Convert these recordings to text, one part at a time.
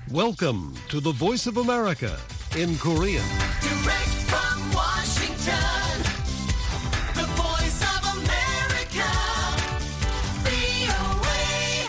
Welcome to the Voice of America in Korean. Direct from Washington, the Voice of America, VOA.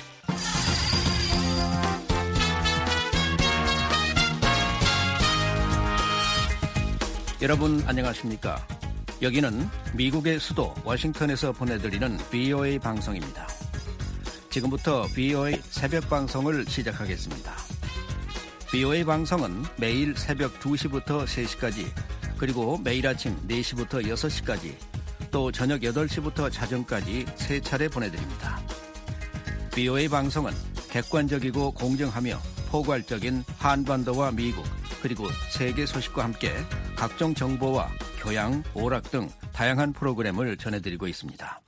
여러분 안녕하십니까? 여기는 미국의 수도 워싱턴에서 보내드리는 VOA 방송입니다. 지금부터 VOA 새벽 방송을 시작하겠습니다. VOA 방송은 매일 새벽 2시부터 3시까지, 그리고 매일 아침 4시부터 6시까지, 또 저녁 8시부터 자정까지 3차례 보내드립니다. VOA 방송은 객관적이고 공정하며 포괄적인 한반도와 미국, 그리고 세계 소식과 함께 각종 정보와 교양, 오락 등 다양한 프로그램을 전해드리고 있습니다.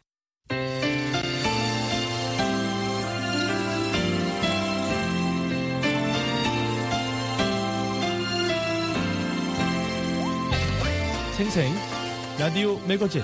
생생 라디오 매거진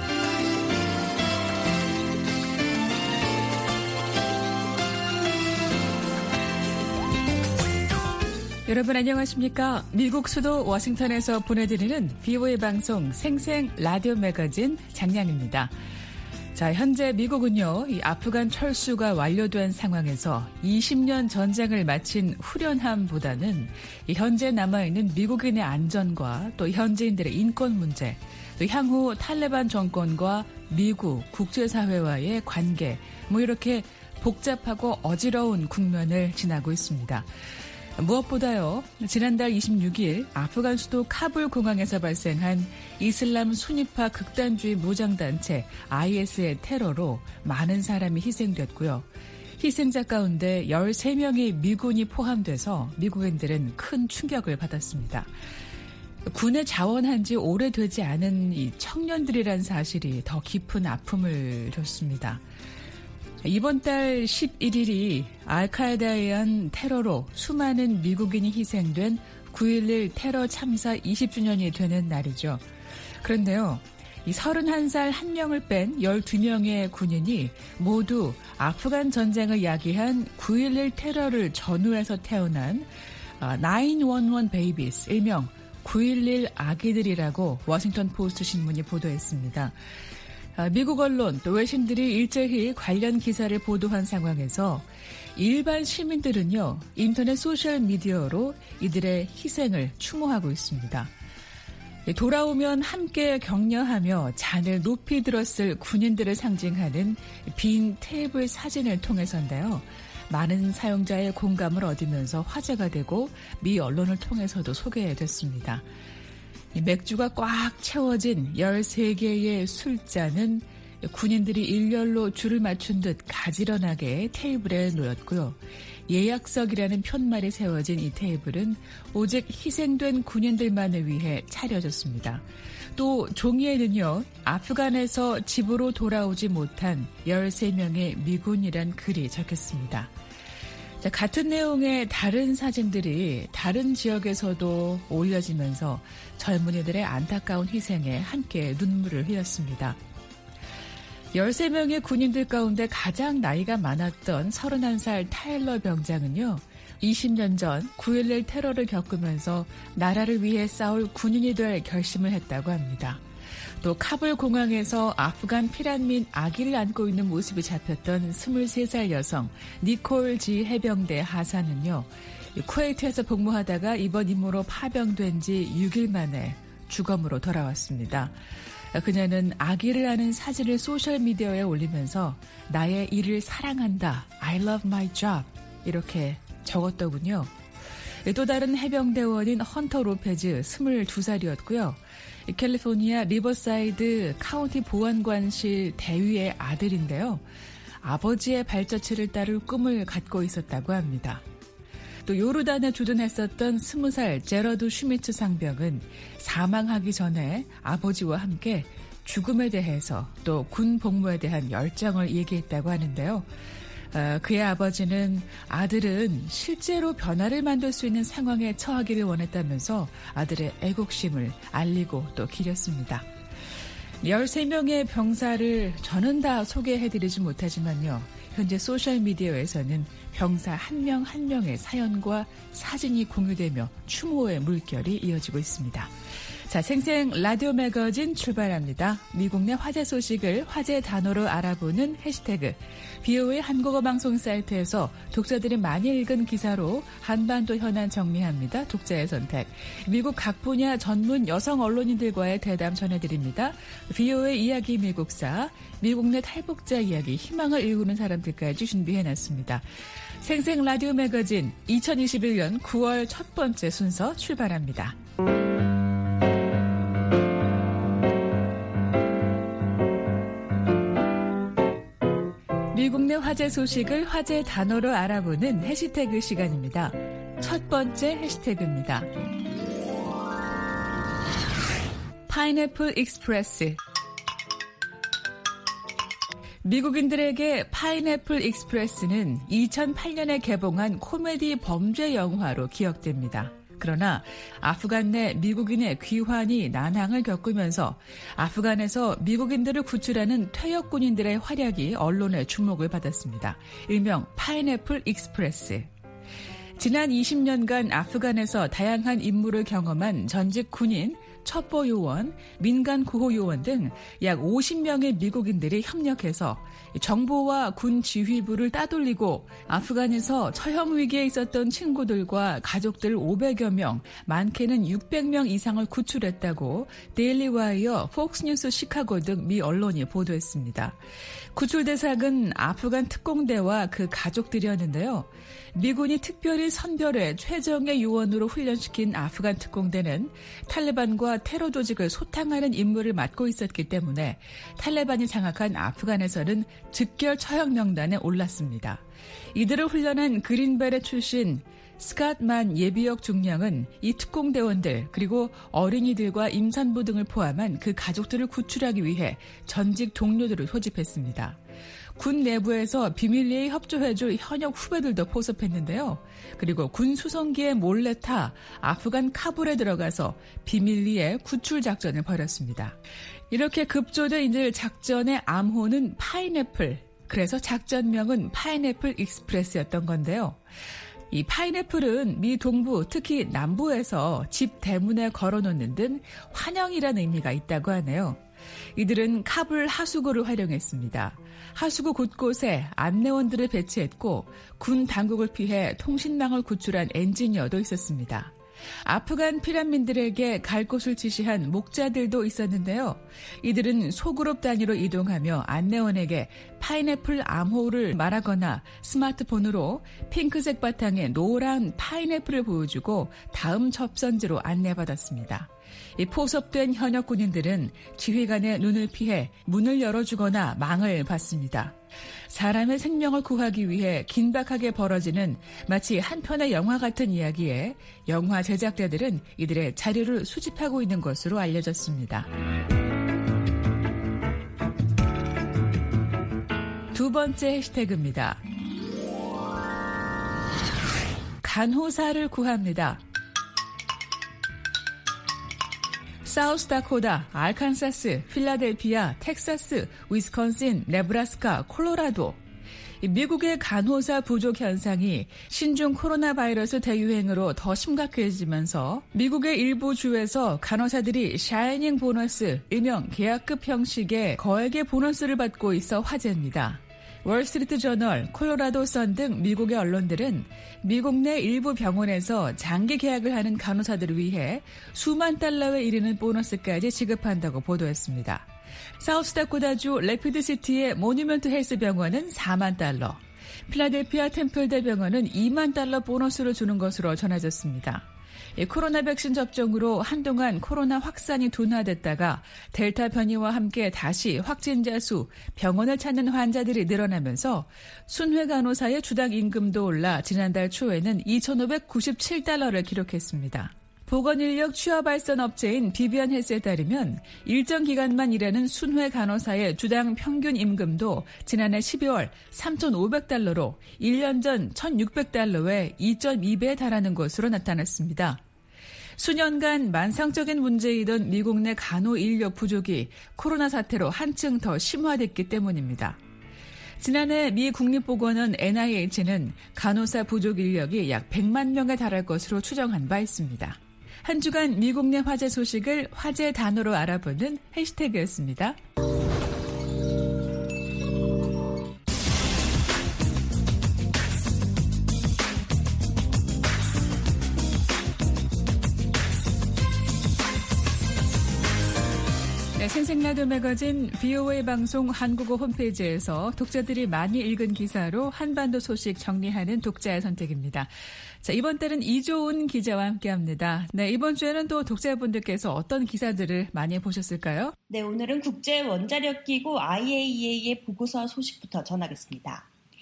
여러분 안녕하십니까? 미국 수도 워싱턴에서 보내드리는 VOA 방송 생생 라디오 매거진 장량입니다. 자, 현재 미국은요, 이 아프간 철수가 완료된 상황에서 20년 전쟁을 마친 후련함보다는 이 현재 남아있는 미국인의 안전과 또 현지인들의 인권 문제, 또 향후 탈레반 정권과 미국 국제사회와의 관계, 이렇게 복잡하고 어지러운 국면을 지나고 있습니다. 무엇보다요, 지난달 26일 아프간 수도 카불 공항에서 발생한 이슬람 순위파 극단주의 무장단체 IS의 테러로 많은 사람이 희생됐고요. 희생자 가운데 13명의 미군이 포함돼서 미국인들은 큰 충격을 받았습니다. 군에 자원한 지 오래되지 않은 이 청년들이란 사실이 더 깊은 아픔을 줬습니다. 이번 달 11일이 알카에다에 의한 테러로 수많은 미국인이 희생된 9.11 테러 참사 20주년이 되는 날이죠. 그런데요, 이 31살 1명을 뺀 12명의 군인이 모두 아프간 전쟁을 야기한 9.11 테러를 전후해서 태어난 911 베이비스, 일명 9.11 아기들이라고 워싱턴 포스트 신문이 보도했습니다. 미국 언론 또 외신들이 일제히 관련 기사를 보도한 상황에서 일반 시민들은요, 인터넷 소셜미디어로 이들의 희생을 추모하고 있습니다. 돌아오면 함께 격려하며 잔을 높이 들었을 군인들을 상징하는 빈 테이블 사진을 통해서인데요, 많은 사용자의 공감을 얻으면서 화제가 되고 미 언론을 통해서도 소개됐습니다. 맥주가 꽉 채워진 13개의 술잔은 군인들이 일렬로 줄을 맞춘 듯 가지런하게 테이블에 놓였고요. 예약석이라는 편말이 세워진 이 테이블은 오직 희생된 군인들만을 위해 차려졌습니다. 또 종이에는요, 아프간에서 집으로 돌아오지 못한 13명의 미군이란 글이 적혔습니다. 자, 같은 내용의 다른 사진들이 다른 지역에서도 올려지면서 젊은이들의 안타까운 희생에 함께 눈물을 흘렸습니다. 13명의 군인들 가운데 가장 나이가 많았던 31살 타일러 병장은요, 20년 전 9.11 테러를 겪으면서 나라를 위해 싸울 군인이 될 결심을 했다고 합니다. 또 카불 공항에서 아프간 피난민 아기를 안고 있는 모습이 잡혔던 23살 여성 니콜 지 해병대 하사는요, 쿠웨이트에서 복무하다가 이번 임무로 파병된 지 6일 만에 주검으로 돌아왔습니다. 그녀는 아기를 안은 사진을 소셜미디어에 올리면서 나의 일을 사랑한다, I love my job, 이렇게 적었더군요. 또 다른 해병대원인 헌터 로페즈 22살이었고요. 캘리포니아 리버사이드 카운티 보안관실 대위의 아들인데요. 아버지의 발자취를 따를 꿈을 갖고 있었다고 합니다. 또 요르단에 주둔했었던 20살 제러드 슈미츠 상병은 사망하기 전에 아버지와 함께 죽음에 대해서 또 군 복무에 대한 열정을 얘기했다고 하는데요. 그의 아버지는 아들은 실제로 변화를 만들 수 있는 상황에 처하기를 원했다면서 아들의 애국심을 알리고 또 기렸습니다. 13명의 병사를 저는 다 소개해드리지 못하지만요. 현재 소셜미디어에서는 병사 한 명 한 명의 사연과 사진이 공유되며 추모의 물결이 이어지고 있습니다. 자, 생생 라디오 매거진 출발합니다. 미국 내 화제 소식을 화제 단어로 알아보는 해시태그. VOA 한국어 방송 사이트에서 독자들이 많이 읽은 기사로 한반도 현안 정리합니다. 독자의 선택. 미국 각 분야 전문 여성 언론인들과의 대담 전해드립니다. VOA 이야기 미국사. 미국 내 탈북자 이야기, 희망을 일구는 사람들까지 준비해놨습니다. 생생 라디오 매거진 2021년 9월 첫 번째 순서 출발합니다. 미국 내 화제 소식을 화제 단어로 알아보는 해시태그 시간입니다. 첫 번째 해시태그입니다. 파인애플 익스프레스. 미국인들에게 파인애플 익스프레스는 2008년에 개봉한 코미디 범죄 영화로 기억됩니다. 그러나 아프간 내 미국인의 귀환이 난항을 겪으면서 아프간에서 미국인들을 구출하는 퇴역 군인들의 활약이 언론의 주목을 받았습니다. 일명 파인애플 익스프레스. 지난 20년간 아프간에서 다양한 임무를 경험한 전직 군인, 첩보 요원, 민간 구호 요원 등 약 50명의 미국인들이 협력해서 정보와 군 지휘부를 따돌리고 아프간에서 처형 위기에 있었던 친구들과 가족들 500여 명, 많게는 600명 이상을 구출했다고 데일리 와이어, 폭스뉴스 시카고 등 미 언론이 보도했습니다. 구출 대상은 아프간 특공대와 그 가족들이었는데요. 미군이 특별히 선별해 최정예 요원으로 훈련시킨 아프간 특공대는 탈레반과 테러 조직을 소탕하는 임무를 맡고 있었기 때문에 탈레반이 장악한 아프간에서는 즉결 처형 명단에 올랐습니다. 이들을 훈련한 그린베레 출신 스캇만 예비역 중령은 이 특공대원들 그리고 어린이들과 임산부 등을 포함한 그 가족들을 구출하기 위해 전직 동료들을 소집했습니다. 군 내부에서 비밀리에 협조해줄 현역 후배들도 포섭했는데요. 그리고 군 수송기에 몰래 타 아프간 카불에 들어가서 비밀리에 구출 작전을 벌였습니다. 이렇게 급조된 이들 작전의 암호는 파인애플, 그래서 작전명은 파인애플 익스프레스였던 건데요. 이 파인애플은 미 동부, 특히 남부에서 집 대문에 걸어놓는 등 환영이라는 의미가 있다고 하네요. 이들은 카불 하수구를 활용했습니다. 하수구 곳곳에 안내원들을 배치했고 군 당국을 피해 통신망을 구출한 엔지니어도 있었습니다. 아프간 피난민들에게 갈 곳을 지시한 목자들도 있었는데요. 이들은 소그룹 단위로 이동하며 안내원에게 파인애플 암호를 말하거나 스마트폰으로 핑크색 바탕에 노란 파인애플을 보여주고 다음 접선지로 안내받았습니다. 이 포섭된 현역 군인들은 지휘관의 눈을 피해 문을 열어주거나 망을 받습니다. 사람의 생명을 구하기 위해 긴박하게 벌어지는 마치 한 편의 영화 같은 이야기에 영화 제작자들은 이들의 자료를 수집하고 있는 것으로 알려졌습니다. 두 번째 해시태그입니다. 간호사를 구합니다. 사우스다코다, 알칸사스, 필라델피아, 텍사스, 위스콘신, 네브라스카, 콜로라도. 미국의 간호사 부족 현상이 신종 코로나 바이러스 대유행으로 더 심각해지면서 미국의 일부 주에서 간호사들이 샤이닝 보너스, 일명 계약급 형식의 거액의 보너스를 받고 있어 화제입니다. 월스트리트 저널, 콜로라도 선 등 미국의 언론들은 미국 내 일부 병원에서 장기 계약을 하는 간호사들을 위해 수만 달러에 이르는 보너스까지 지급한다고 보도했습니다. 사우스다코다주 레피드시티의 모뉴먼트 헬스 병원은 4만 달러, 필라델피아 템플대 병원은 2만 달러 보너스를 주는 것으로 전해졌습니다. 코로나 백신 접종으로 한동안 코로나 확산이 둔화됐다가 델타 변이와 함께 다시 확진자 수, 병원을 찾는 환자들이 늘어나면서 순회 간호사의 주당 임금도 올라 지난달 초에는 2,597달러를 기록했습니다. 보건인력 취업발전 업체인 비비안 헬스에 따르면 일정 기간만 일하는 순회 간호사의 주당 평균 임금도 지난해 12월 3,500달러로 1년 전 1,600달러에 2.2배에 달하는 것으로 나타났습니다. 수년간 만상적인 문제이던 미국 내 간호 인력 부족이 코로나 사태로 한층 더 심화됐기 때문입니다. 지난해 미 국립보건원 NIH는 간호사 부족 인력이 약 100만 명에 달할 것으로 추정한 바 있습니다. 한 주간 미국 내 화제 소식을 화제 단어로 알아보는 해시태그였습니다. 생생라디오 매거진 VOA 방송 한국어 홈페이지에서 독자들이 많이 읽은 기사로 한반도 소식 정리하는 독자의 선택입니다. 자, 이번 달은 이조은 기자와 함께합니다. 네, 이번 주에는 또 독자분들께서 어떤 기사들을 많이 보셨을까요? 네, 오늘은 국제원자력기구 IAEA의 보고서 소식부터 전하겠습니다.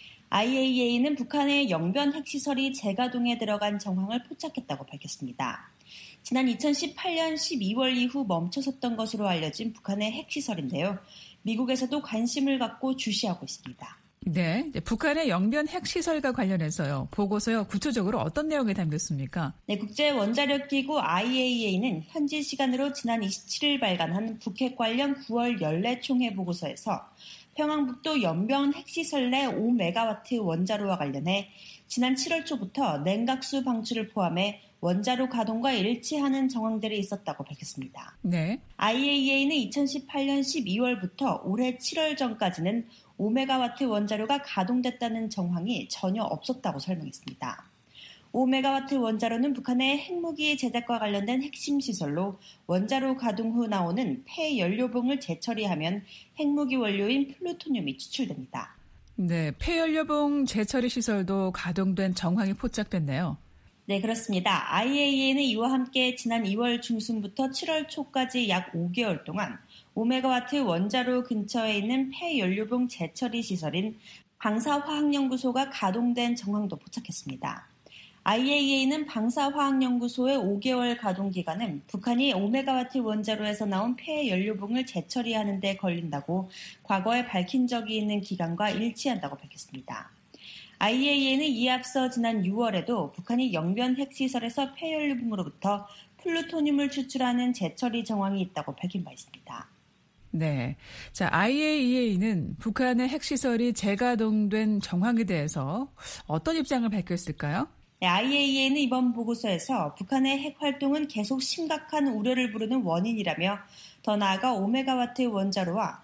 IAEA는 북한의 영변 핵시설이 재가동에 들어간 정황을 포착했다고 밝혔습니다. 지난 2018년 12월 이후 멈춰섰던 것으로 알려진 북한의 핵시설인데요. 미국에서도 관심을 갖고 주시하고 있습니다. 네, 북한의 영변 핵시설과 관련해서요. 보고서요. 구체적으로 어떤 내용이 담겼습니까? 네, 국제원자력기구 IAEA는 현지 시간으로 지난 27일 발간한 북핵 관련 9월 연례 총회 보고서에서 평안북도 연변 핵시설 내 5메가와트 원자로와 관련해 지난 7월 초부터 냉각수 방출을 포함해 원자로 가동과 일치하는 정황들이 있었다고 밝혔습니다. 네. IAEA는 2018년 12월부터 올해 7월 전까지는 5메가와트 원자로가 가동됐다는 정황이 전혀 없었다고 설명했습니다. 5메가와트 원자로는 북한의 핵무기 제작과 관련된 핵심 시설로 원자로 가동 후 나오는 폐연료봉을 재처리하면 핵무기 원료인 플루토늄이 추출됩니다. 네, 폐연료봉 재처리 시설도 가동된 정황이 포착됐네요. 네, 그렇습니다. IAEA는 이와 함께 지난 2월 중순부터 7월 초까지 약 5개월 동안 5메가와트 원자로 근처에 있는 폐연료봉 재처리 시설인 방사화학연구소가 가동된 정황도 포착했습니다. IAEA는 방사화학연구소의 5개월 가동 기간은 북한이 5메가와트 원자로에서 나온 폐연료봉을 재처리하는 데 걸린다고 과거에 밝힌 적이 있는 기간과 일치한다고 밝혔습니다. IAEA는 이에 앞서 지난 6월에도 북한이 영변 핵시설에서 폐연료봉으로부터 플루토늄을 추출하는 재처리 정황이 있다고 밝힌 바 있습니다. 네. 자, IAEA는 북한의 핵시설이 재가동된 정황에 대해서 어떤 입장을 밝혔을까요? 네, IAEA는 이번 보고서에서 북한의 핵 활동은 계속 심각한 우려를 부르는 원인이라며 더 나아가 5메가와트 원자로와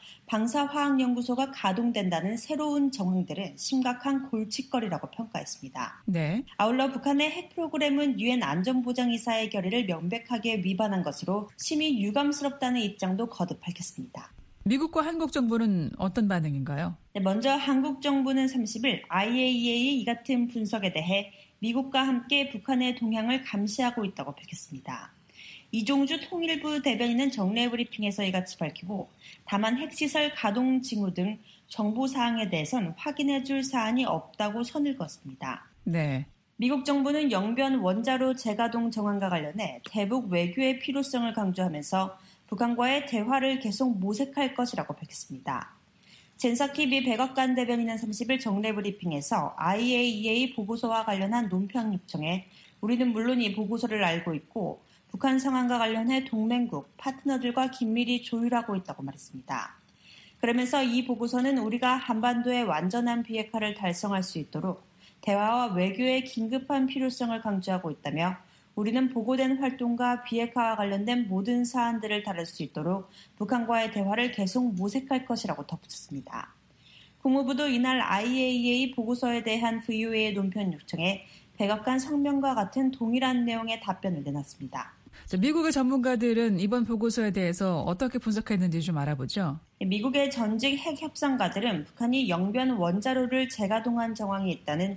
방사화학연구소가 가동된다는 새로운 정황들은 심각한 골칫거리라고 평가했습니다. 네. 아울러 북한의 핵 프로그램은 유엔 안전보장이사의 결의를 명백하게 위반한 것으로 심히 유감스럽다는 입장도 거듭 밝혔습니다. 미국과 한국 정부는 어떤 반응인가요? 네, 먼저 한국 정부는 30일 IAEA의 이 같은 분석에 대해 미국과 함께 북한의 동향을 감시하고 있다고 밝혔습니다. 이종주 통일부 대변인은 정례 브리핑에서 이같이 밝히고 다만 핵시설 가동 징후 등 정보 사항에 대해선 확인해 줄 사안이 없다고 선을 그었습니다. 네. 미국 정부는 영변 원자로 재가동 정황과 관련해 대북 외교의 필요성을 강조하면서 북한과의 대화를 계속 모색할 것이라고 밝혔습니다. 젠사키 미 백악관 대변인은 30일 정례 브리핑에서 IAEA 보고서와 관련한 논평 요청에 우리는 물론 이 보고서를 알고 있고 북한 상황과 관련해 동맹국, 파트너들과 긴밀히 조율하고 있다고 말했습니다. 그러면서 이 보고서는 우리가 한반도의 완전한 비핵화를 달성할 수 있도록 대화와 외교의 긴급한 필요성을 강조하고 있다며 우리는 보고된 활동과 비핵화와 관련된 모든 사안들을 다룰 수 있도록 북한과의 대화를 계속 모색할 것이라고 덧붙였습니다. 국무부도 이날 IAEA 보고서에 대한 VOA의 논평 요청에 백악관 성명과 같은 동일한 내용의 답변을 내놨습니다. 미국의 전문가들은 이번 보고서에 대해서 어떻게 분석했는지 좀 알아보죠. 미국의 전직 핵협상가들은 북한이 영변 원자로를 재가동한 정황이 있다는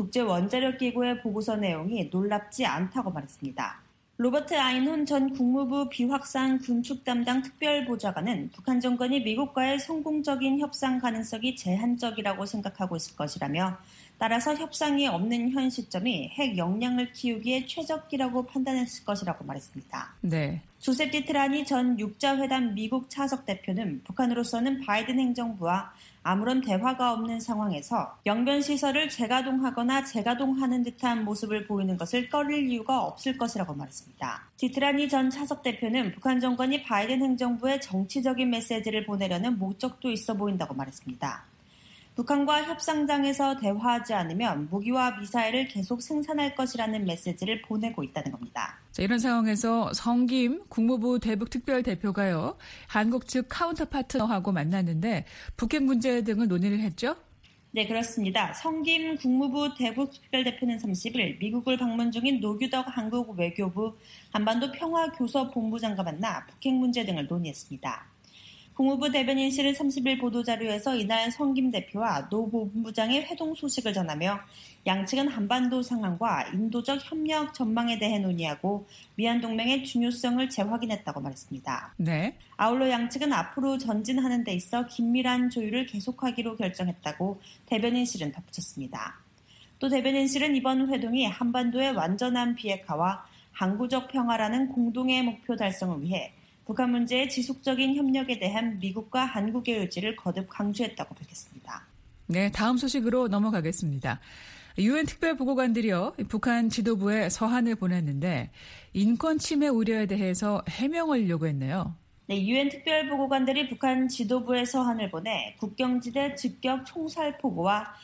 국제원자력기구의 보고서 내용이 놀랍지 않다고 말했습니다. 로버트 아인혼 전 국무부 비확산 군축 담당 특별보좌관은 북한 정권이 미국과의 성공적인 협상 가능성이 제한적이라고 생각하고 있을 것이라며 따라서 협상이 없는 현 시점이 핵 역량을 키우기에 최적기라고 판단했을 것이라고 말했습니다. 네. 조셉 디트라니 전 육자회담 미국 차석 대표는 북한으로서는 바이든 행정부와 아무런 대화가 없는 상황에서 영변 시설을 재가동하거나 재가동하는 듯한 모습을 보이는 것을 꺼릴 이유가 없을 것이라고 말했습니다. 디트라니 전 차석 대표는 북한 정권이 바이든 행정부에 정치적인 메시지를 보내려는 목적도 있어 보인다고 말했습니다. 북한과 협상장에서 대화하지 않으면 무기와 미사일을 계속 생산할 것이라는 메시지를 보내고 있다는 겁니다. 자, 이런 상황에서 성김 국무부 대북특별대표가요, 한국 측 카운터파트너하고 만났는데 북핵 문제 등을 논의를 했죠? 네, 그렇습니다. 성김 국무부 대북특별대표는 30일 미국을 방문 중인 노규덕 한국 외교부 한반도 평화교섭본부장과 만나 북핵 문제 등을 논의했습니다. 국무부 대변인실은 30일 보도자료에서 이날 성김 대표와 노 본부장의 회동 소식을 전하며 양측은 한반도 상황과 인도적 협력 전망에 대해 논의하고 미얀동맹의 중요성을 재확인했다고 말했습니다. 네. 아울러 양측은 앞으로 전진하는 데 있어 긴밀한 조율을 계속하기로 결정했다고 대변인실은 덧붙였습니다. 또 대변인실은 이번 회동이 한반도의 완전한 비핵화와 항구적 평화라는 공동의 목표 달성을 위해 북한 문제의 지속적인 협력에 대한 미국과 한국의 의지를 거듭 강조했다고 밝혔습니다. 네, 다음 소식으로 넘어가겠습니다. 유엔 특별보고관들이요, 북한 지도부에 서한을 보냈는데 인권 침해 우려에 대해서 해명을 요구했네요. 네, 유엔 특별보고관들이 북한 지도부에 서한을 보내 국경지대 즉격 총살 포고와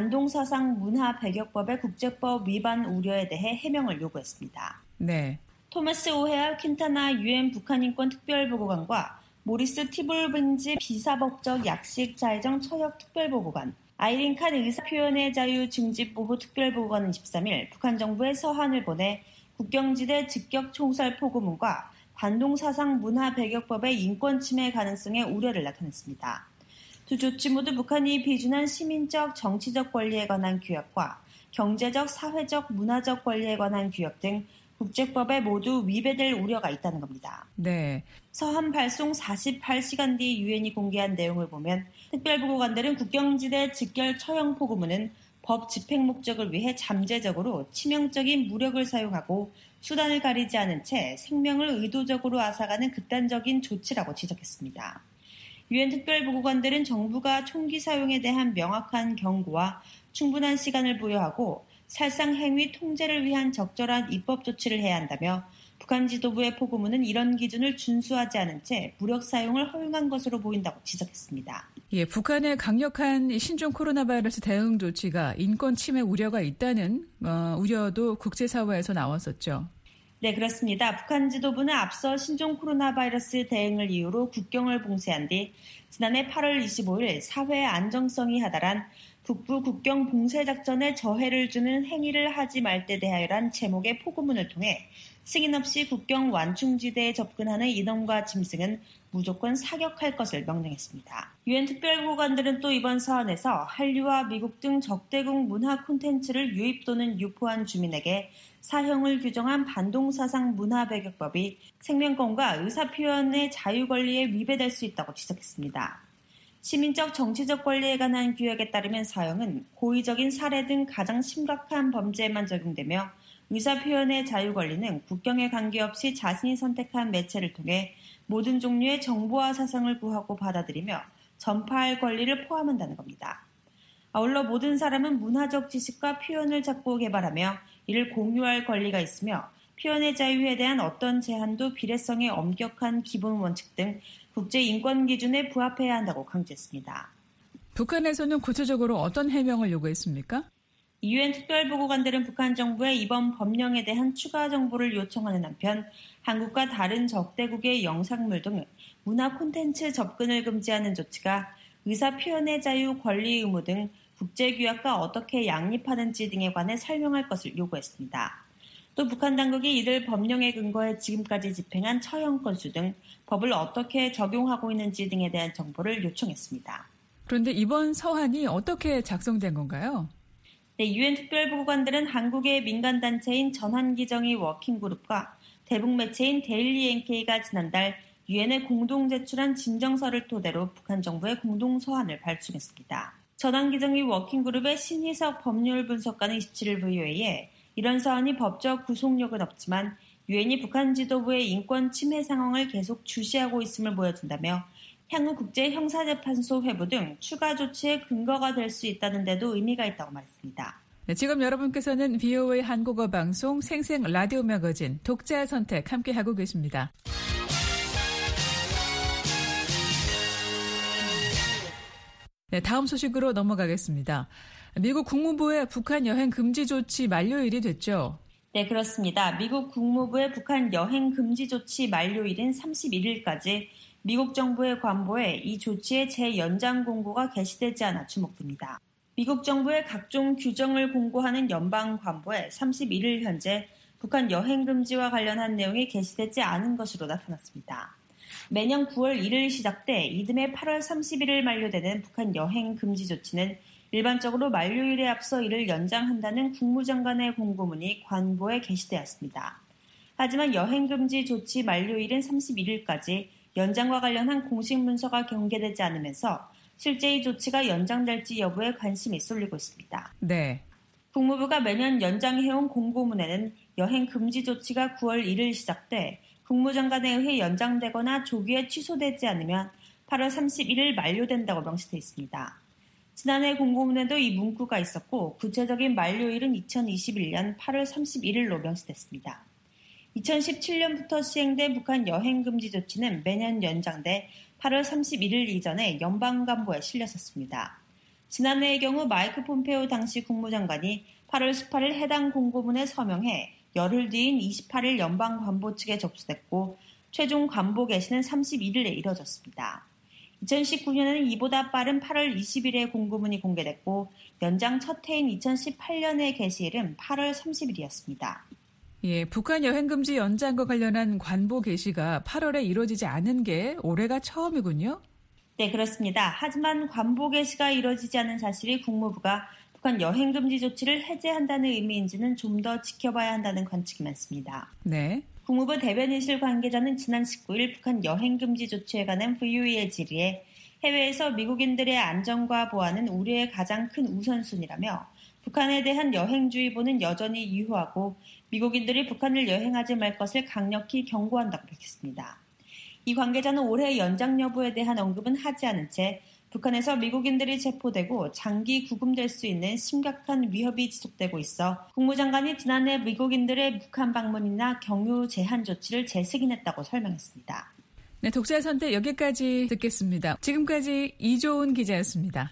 반동사상 문화 배격법의 국제법 위반 우려에 대해 해명을 요구했습니다. 네. 토마스 오헤아 퀸타나 유엔 북한인권 특별보고관과 모리스 티볼빈지 비사법적 약식 자해정 처역 특별보고관, 아이린 칸 의사표현의 자유 증집보호 특별보고관은 13일 북한 정부에 서한을 보내 국경지대 즉격 총살 포고문과 반동사상 문화 배격법의 인권 침해 가능성에 우려를 나타냈습니다. 두 조치 모두 북한이 비준한 시민적, 정치적 권리에 관한 규약과 경제적, 사회적, 문화적 권리에 관한 규약 등 국제법에 모두 위배될 우려가 있다는 겁니다. 네. 서한 발송 48시간 뒤 유엔이 공개한 내용을 보면 특별보고관들은 국경지대 즉결 처형 포고문은 법 집행 목적을 위해 잠재적으로 치명적인 무력을 사용하고 수단을 가리지 않은 채 생명을 의도적으로 앗아가는 극단적인 조치라고 지적했습니다. 유엔 특별보고관들은 정부가 총기 사용에 대한 명확한 경고와 충분한 시간을 부여하고 살상 행위 통제를 위한 적절한 입법 조치를 해야 한다며 북한 지도부의 포고문은 이런 기준을 준수하지 않은 채 무력 사용을 허용한 것으로 보인다고 지적했습니다. 예, 북한의 강력한 신종 코로나 바이러스 대응 조치가 인권 침해 우려가 있다는 우려도 국제사회에서 나왔었죠. 네, 그렇습니다. 북한 지도부는 앞서 신종 코로나 바이러스 대응을 이유로 국경을 봉쇄한 뒤 지난해 8월 25일 사회 안정성이 하달한 북부 국경 봉쇄 작전에 저해를 주는 행위를 하지 말 때 대하여란 제목의 포고문을 통해 승인 없이 국경 완충지대에 접근하는 인원과 짐승은 무조건 사격할 것을 명령했습니다. 유엔 특별보고관들은 또 이번 서한에서 한류와 미국 등 적대국 문화 콘텐츠를 유입 또는 유포한 주민에게 사형을 규정한 반동사상 문화 배격법이 생명권과 의사표현의 자유 권리에 위배될 수 있다고 지적했습니다. 시민적 정치적 권리에 관한 규약에 따르면 사형은 고의적인 살해 등 가장 심각한 범죄에만 적용되며 의사표현의 자유 권리는 국경에 관계없이 자신이 선택한 매체를 통해 모든 종류의 정보와 사상을 구하고 받아들이며 전파할 권리를 포함한다는 겁니다. 아울러 모든 사람은 문화적 지식과 표현을 찾고 개발하며 이를 공유할 권리가 있으며 표현의 자유에 대한 어떤 제한도 비례성의 엄격한 기본 원칙 등 국제 인권 기준에 부합해야 한다고 강조했습니다. 북한에서는 구체적으로 어떤 해명을 요구했습니까? 유엔 특별보고관들은 북한 정부에 이번 법령에 대한 추가 정보를 요청하는 한편 한국과 다른 적대국의 영상물 등 문화 콘텐츠 접근을 금지하는 조치가 의사표현의 자유, 권리 의무 등 국제규약과 어떻게 양립하는지 등에 관해 설명할 것을 요구했습니다. 또 북한 당국이 이들 법령에 근거해 지금까지 집행한 처형 건수 등 법을 어떻게 적용하고 있는지 등에 대한 정보를 요청했습니다. 그런데 이번 서한이 어떻게 작성된 건가요? 네, 유엔 특별보고관들은 한국의 민간단체인 전환기정의 워킹그룹과 대북 매체인 데일리 NK가 지난달 유엔에 공동 제출한 진정서를 토대로 북한 정부의 공동 서한을 발송했습니다. 전환기정의 워킹그룹의 신희석 법률 분석관은 27일 VOA에 이런 서한이 법적 구속력은 없지만 유엔이 북한 지도부의 인권 침해 상황을 계속 주시하고 있음을 보여준다며 향후 국제형사재판소 회부 등 추가 조치의 근거가 될 수 있다는 데도 의미가 있다고 말했습니다. 네, 지금 여러분께서는 VOA 한국어 방송 생생 라디오 매거진 독자의 선택 함께하고 계십니다. 네, 다음 소식으로 넘어가겠습니다. 미국 국무부의 북한 여행 금지 조치 만료일이 됐죠? 네, 그렇습니다. 미국 국무부의 북한 여행 금지 조치 만료일인 31일까지 미국 정부의 관보에 이 조치의 재연장 공고가 게시되지 않아 주목됩니다. 미국 정부의 각종 규정을 공고하는 연방 관보에 31일 현재 북한 여행 금지와 관련한 내용이 게시되지 않은 것으로 나타났습니다. 매년 9월 1일 시작돼 이듬해 8월 31일 만료되는 북한 여행 금지 조치는 일반적으로 만료일에 앞서 이를 연장한다는 국무장관의 공고문이 관보에 게시되었습니다. 하지만 여행 금지 조치 만료일인 31일까지 연장과 관련한 공식 문서가 공개되지 않으면서 실제 이 조치가 연장될지 여부에 관심이 쏠리고 있습니다. 네. 국무부가 매년 연장해온 공고문에는 여행 금지 조치가 9월 1일 시작돼 국무장관에 의해 연장되거나 조기에 취소되지 않으면 8월 31일 만료된다고 명시되어 있습니다. 지난해 공고문에도 이 문구가 있었고 구체적인 만료일은 2021년 8월 31일로 명시됐습니다. 2017년부터 시행된 북한 여행 금지 조치는 매년 연장돼 8월 31일 이전에 연방관보에 실렸었습니다. 지난해의 경우 마이크 폼페오 당시 국무장관이 8월 18일 해당 공고문에 서명해 열흘 뒤인 28일 연방관보 측에 접수됐고 최종 관보 개시는 31일에 이뤄졌습니다. 2019년에는 이보다 빠른 8월 20일에 공고문이 공개됐고 연장 첫 해인 2018년의 개시일은 8월 30일이었습니다. 예, 북한 여행 금지 연장과 관련한 관보 게시가 8월에 이루어지지 않은 게 올해가 처음이군요. 네, 그렇습니다. 하지만 관보 게시가 이루어지지 않은 사실이 국무부가 북한 여행 금지 조치를 해제한다는 의미인지는 좀 더 지켜봐야 한다는 관측이 많습니다. 네. 국무부 대변인실 관계자는 지난 19일 북한 여행 금지 조치에 관한 VOA의 질의에 해외에서 미국인들의 안전과 보안은 우리의 가장 큰 우선순위라며 북한에 대한 여행주의보는 여전히 유효하고 미국인들이 북한을 여행하지 말 것을 강력히 경고한다고 밝혔습니다. 이 관계자는 올해 연장 여부에 대한 언급은 하지 않은 채 북한에서 미국인들이 체포되고 장기 구금될 수 있는 심각한 위협이 지속되고 있어 국무장관이 지난해 미국인들의 북한 방문이나 경유 제한 조치를 재승인했다고 설명했습니다. 네, 독자의 선택 여기까지 듣겠습니다. 지금까지 이조은 기자였습니다.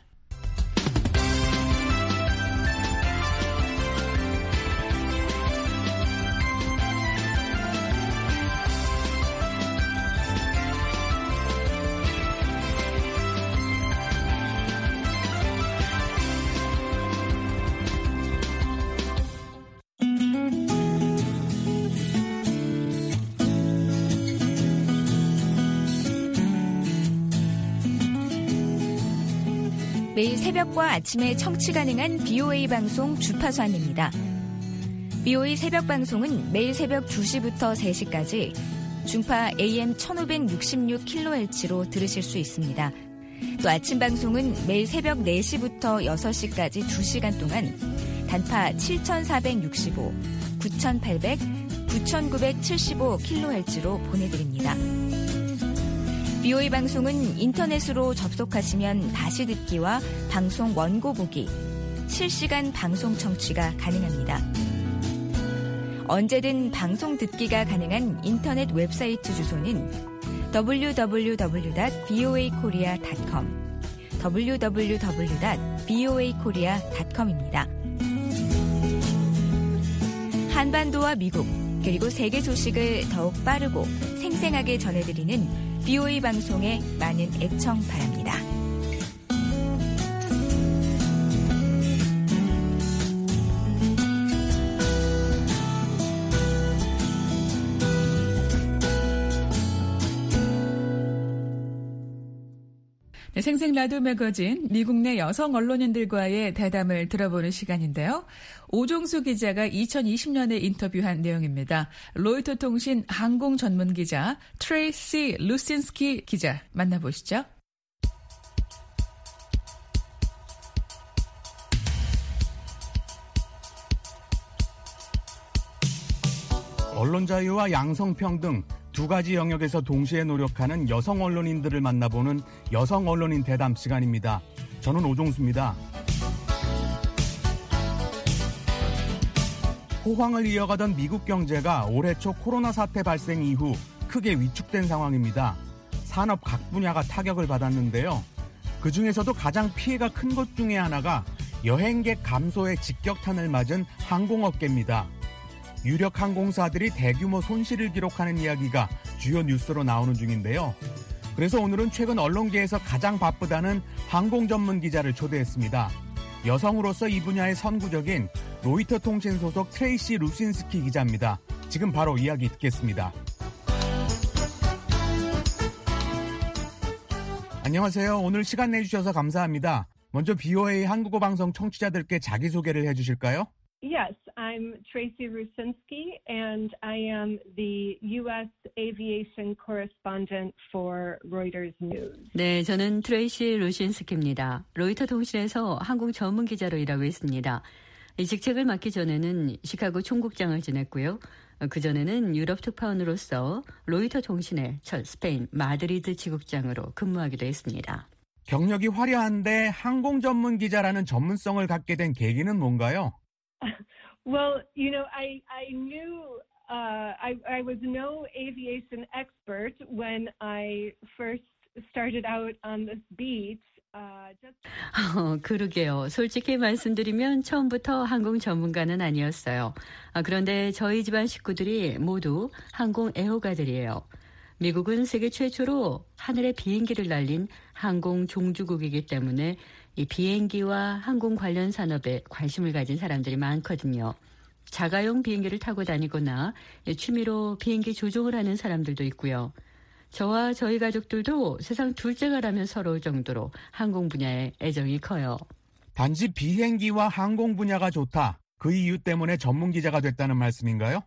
매일 새벽과 아침에 청취 가능한 BOA 방송 주파수 안내입니다. BOA 새벽 방송은 매일 새벽 2시부터 3시까지 중파 AM 1566kHz로 들으실 수 있습니다. 또 아침 방송은 매일 새벽 4시부터 6시까지 2시간 동안 단파 7465, 9800, 9975kHz로 보내드립니다. BOA 방송은 인터넷으로 접속하시면 다시 듣기와 방송 원고 보기, 실시간 방송 청취가 가능합니다. 언제든 방송 듣기가 가능한 인터넷 웹사이트 주소는 www.boakorea.com, www.boakorea.com입니다. 한반도와 미국, 그리고 세계 소식을 더욱 빠르고 생생하게 전해드리는 BOA 방송에 많은 애청 바랍니다. 네, 생생 라디오 매거진 미국 내 여성 언론인들과의 대담을 들어보는 시간인데요. 오종수 기자가 2020년에 인터뷰한 내용입니다. 로이터 통신 항공 전문 기자 트레이시 루신스키 기자 만나보시죠. 언론 자유와 양성평등 두 가지 영역에서 동시에 노력하는 여성 언론인들을 만나보는 여성 언론인 대담 시간입니다. 저는 오종수입니다. 호황을 이어가던 미국 경제가 올해 초 코로나 사태 발생 이후 크게 위축된 상황입니다. 산업 각 분야가 타격을 받았는데요. 그중에서도 가장 피해가 큰 것 중에 하나가 여행객 감소에 직격탄을 맞은 항공업계입니다. 유력 항공사들이 대규모 손실을 기록하는 이야기가 주요 뉴스로 나오는 중인데요. 그래서 오늘은 최근 언론계에서 가장 바쁘다는 항공 전문 기자를 초대했습니다. 여성으로서 이 분야의 선구적인 로이터 통신 소속 트레이시 루신스키 기자입니다. 지금 바로 이야기 듣겠습니다. 안녕하세요. 오늘 시간 내주셔서 감사합니다. 먼저 BOA 한국어 방송 청취자들께 자기소개를 해주실까요? Yes, I'm Tracy Rusinski, and I am the U.S. Aviation Correspondent for Reuters News. 네, 저는 트레이시 루신스키입니다. 로이터 통신에서 항공 전문 기자로 일하고 있습니다. 이 직책을 맡기 전에는 시카고 총국장을 지냈고요. 그전에는 유럽 특파원으로서 로이터 통신의 첫 스페인 마드리드 지국장으로 근무하기도 했습니다. 경력이 화려한데 항공 전문 기자라는 전문성을 갖게 된 계기는 뭔가요? Well, you know, I knew I was no aviation expert when I first started out on this beat. 그러게요. 솔직히 말씀드리면 처음부터 항공 전문가는 아니었어요. 그런데 저희 집안 식구들이 모두 항공 애호가들이에요. 미국은 세계 최초로 하늘에 비행기를 날린 항공 종주국이기 때문에 이 비행기와 항공 관련 산업에 관심을 가진 사람들이 많거든요. 자가용 비행기를 타고 다니거나 취미로 비행기 조종을 하는 사람들도 있고요. 저와 저희 가족들도 세상 둘째가라면 서러울 정도로 항공 분야에 애정이 커요. 단지 비행기와 항공 분야가 좋다. 그 이유 때문에 전문 기자가 됐다는 말씀인가요?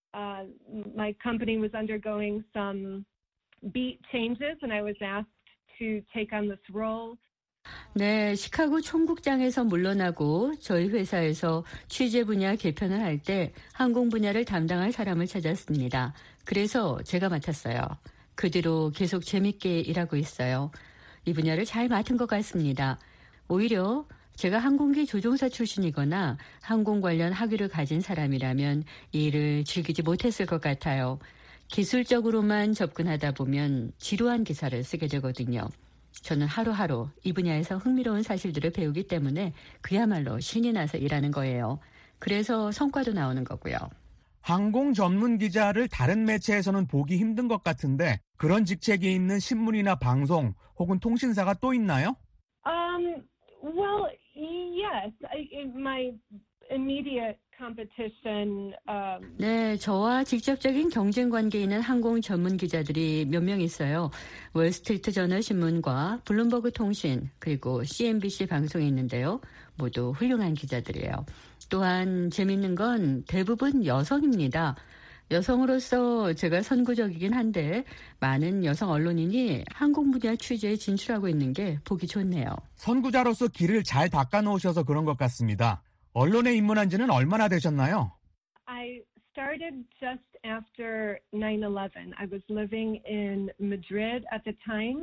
My company was undergoing some beat changes, and I was asked to take on this role. 네, 시카고 총국장에서 물러나고 저희 회사에서 취재 분야 개편을 할 때 항공 분야를 담당할 사람을 찾았습니다. 그래서 제가 맡았어요. 그 뒤로 계속 재밌게 일하고 있어요. 이 분야를 잘 맡은 것 같습니다. 오히려 제가 항공기 조종사 출신이거나 항공 관련 학위를 가진 사람이라면 이 일을 즐기지 못했을 것 같아요. 기술적으로만 접근하다 보면 지루한 기사를 쓰게 되거든요. 저는 하루하루 이 분야에서 흥미로운 사실들을 배우기 때문에 그야말로 신이 나서 일하는 거예요. 그래서 성과도 나오는 거고요. 항공 전문 기자를 다른 매체에서는 보기 힘든 것 같은데 그런 직책이 있는 신문이나 방송 혹은 통신사가 또 있나요? Well, yes. My immediate competition. 네, 저와 직접적인 경쟁 관계에 있는 항공 전문 기자들이 몇 명 있어요. 월스트리트 저널 신문과 블룸버그 통신 그리고 CNBC 방송이 있는데요. 모두 훌륭한 기자들이에요. 또한 재밌는 건 대부분 여성입니다. 여성으로서 제가 선구적이긴 한데 많은 여성 언론인이 항공 분야 취재에 진출하고 있는 게 보기 좋네요. 선구자로서 길을 잘 닦아놓으셔서 그런 것 같습니다. 언론에 입문한 지는 얼마나 되셨나요? I started just after 9/11. I was living in Madrid at the time.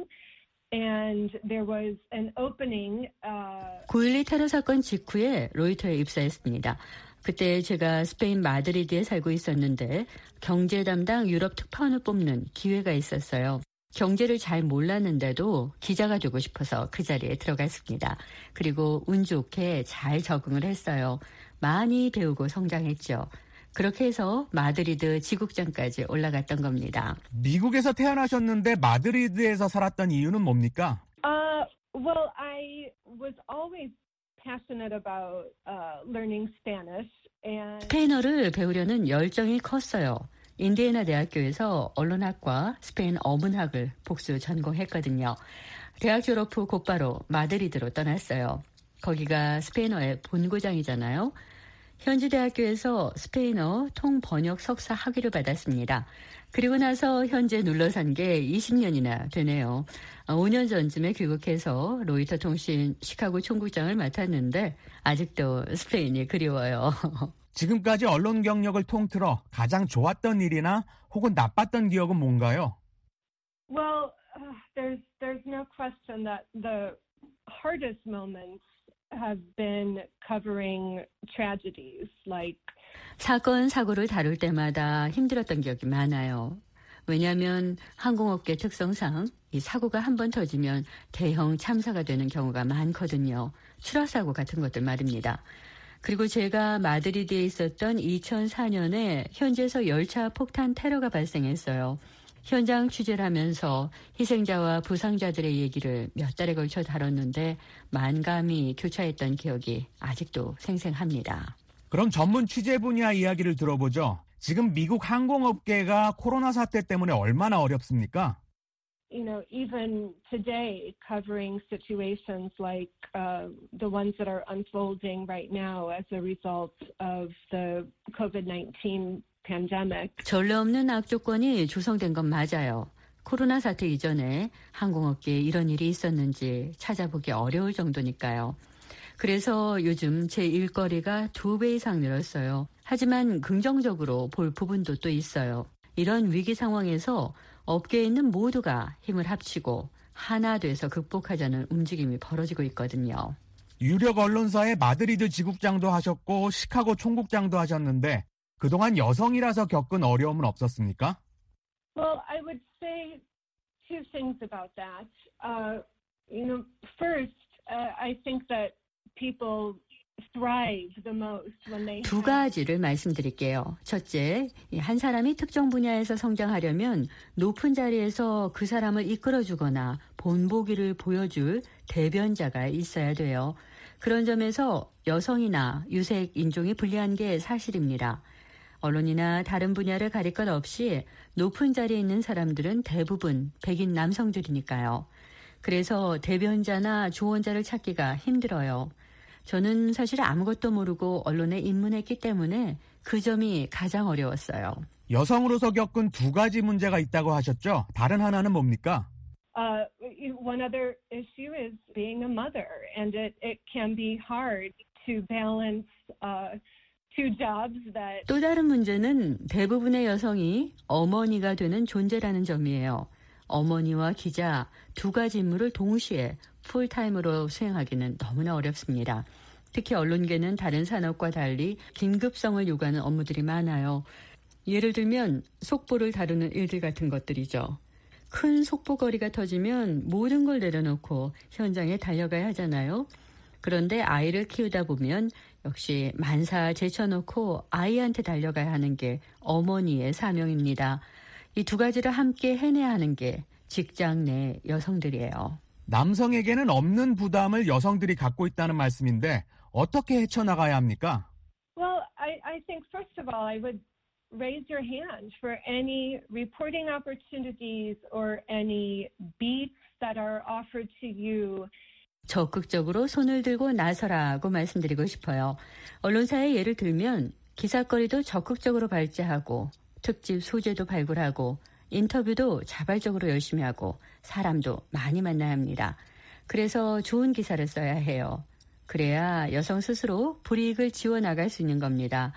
And there was an opening. 9.12 테러 사건 직후에 로이터에 입사했습니다. 그때 제가 스페인 마드리드에 살고 있었는데 경제 담당 유럽 특파원을 뽑는 기회가 있었어요. 경제를 잘 몰랐는데도 기자가 되고 싶어서 그 자리에 들어갔습니다. 그리고 운 좋게 잘 적응을 했어요. 많이 배우고 성장했죠. 그렇게 해서 마드리드 지국장까지 올라갔던 겁니다. 미국에서 태어나셨는데 마드리드에서 살았던 이유는 뭡니까? Well, I was always passionate about learning Spanish. 스페인어를 배우려는 열정이 컸어요. 인디애나 대학교에서 언론학과 스페인 어문학을 복수 전공했거든요. 대학 졸업 후 곧바로 마드리드로 떠났어요. 거기가 스페인어의 본고장이잖아요. 현지 대학교에서 스페인어 통번역 석사 학위를 받았습니다. 그리고 나서 현재 눌러산 게 20년이나 되네요. 5년 전쯤에 귀국해서 로이터 통신 시카고 총국장을 맡았는데 아직도 스페인이 그리워요. 지금까지 언론 경력을 통틀어 가장 좋았던 일이나 혹은 나빴던 기억은 뭔가요? Well, there's no question that the hardest moments have been covering tragedies like 사건, 사고를 다룰 때마다 힘들었던 기억이 많아요. 왜냐하면 항공업계 특성상 이 사고가 한 번 터지면 대형 참사가 되는 경우가 많거든요. 추락사고 같은 것들 말입니다. 그리고 제가 마드리드에 있었던 2004년에 현지에서 열차 폭탄 테러가 발생했어요. 현장 취재를 하면서 희생자와 부상자들의 얘기를 몇 달에 걸쳐 다뤘는데 만감이 교차했던 기억이 아직도 생생합니다. 그럼 전문 취재 분야 이야기를 들어보죠. 지금 미국 항공업계가 코로나 사태 때문에 얼마나 어렵습니까? You know, even today, covering situations like the ones that are unfolding right now as a result of the COVID-19 pandemic. 전례 없는 악조건이 조성된 건 맞아요. 코로나 사태 이전에 항공업계에 이런 일이 있었는지 찾아보기 어려울 정도니까요. 그래서 요즘 제 일거리가 2배 이상 늘었어요. 하지만 긍정적으로 볼 부분도 또 있어요. 이런 위기 상황에서 업계에 있는 모두가 힘을 합치고 하나 돼서 극복하자는 움직임이 벌어지고 있거든요. 유력 언론사의 마드리드 지국장도 하셨고 시카고 총국장도 하셨는데 그동안 여성이라서 겪은 어려움은 없었습니까? Well, I would say two things about that. First, I think that people thrive the most when they 두 가지를 말씀드릴게요. 첫째, 한 사람이 특정 분야에서 성장하려면 높은 자리에서 그 사람을 이끌어주거나 본보기를 보여줄 대변자가 있어야 돼요. 그런 점에서 여성이나 유색 인종이 불리한 게 사실입니다. 언론이나 다른 분야를 가릴 것 없이 높은 자리에 있는 사람들은 대부분 백인 남성들이니까요. 그래서 대변자나 조언자를 찾기가 힘들어요. 저는 사실 아무것도 모르고 언론에 입문했기 때문에 그 점이 가장 어려웠어요. 여성으로서 겪은 두 가지 문제가 있다고 하셨죠? 다른 하나는 뭡니까? One other issue is being a mother, and it can be hard to balance two jobs that. 또 다른 문제는 대부분의 여성이 어머니가 되는 존재라는 점이에요. 어머니와 기자 두 가지 임무를 동시에 풀타임으로 수행하기는 너무나 어렵습니다. 특히 언론계는 다른 산업과 달리 긴급성을 요구하는 업무들이 많아요. 예를 들면 속보를 다루는 일들 같은 것들이죠. 큰 속보거리가 터지면 모든 걸 내려놓고 현장에 달려가야 하잖아요. 그런데 아이를 키우다 보면 역시 만사 제쳐놓고 아이한테 달려가야 하는 게 어머니의 사명입니다. 이 두 가지를 함께 해내야 하는 게 직장 내 여성들이에요. 남성에게는 없는 부담을 여성들이 갖고 있다는 말씀인데 어떻게 헤쳐나가야 합니까? Well, I think first of all, I would raise your hand for any reporting opportunities or any beats that are offered to you. 적극적으로 손을 들고 나서라고 말씀드리고 싶어요. 언론사의 예를 들면 기사거리도 적극적으로 발제하고 특집 소재도 발굴하고 인터뷰도 자발적으로 열심히 하고 사람도 많이 만나야 합니다. 그래서 좋은 기사를 써야 해요. 그래야 여성 스스로 불이익을 지워나갈 수 있는 겁니다.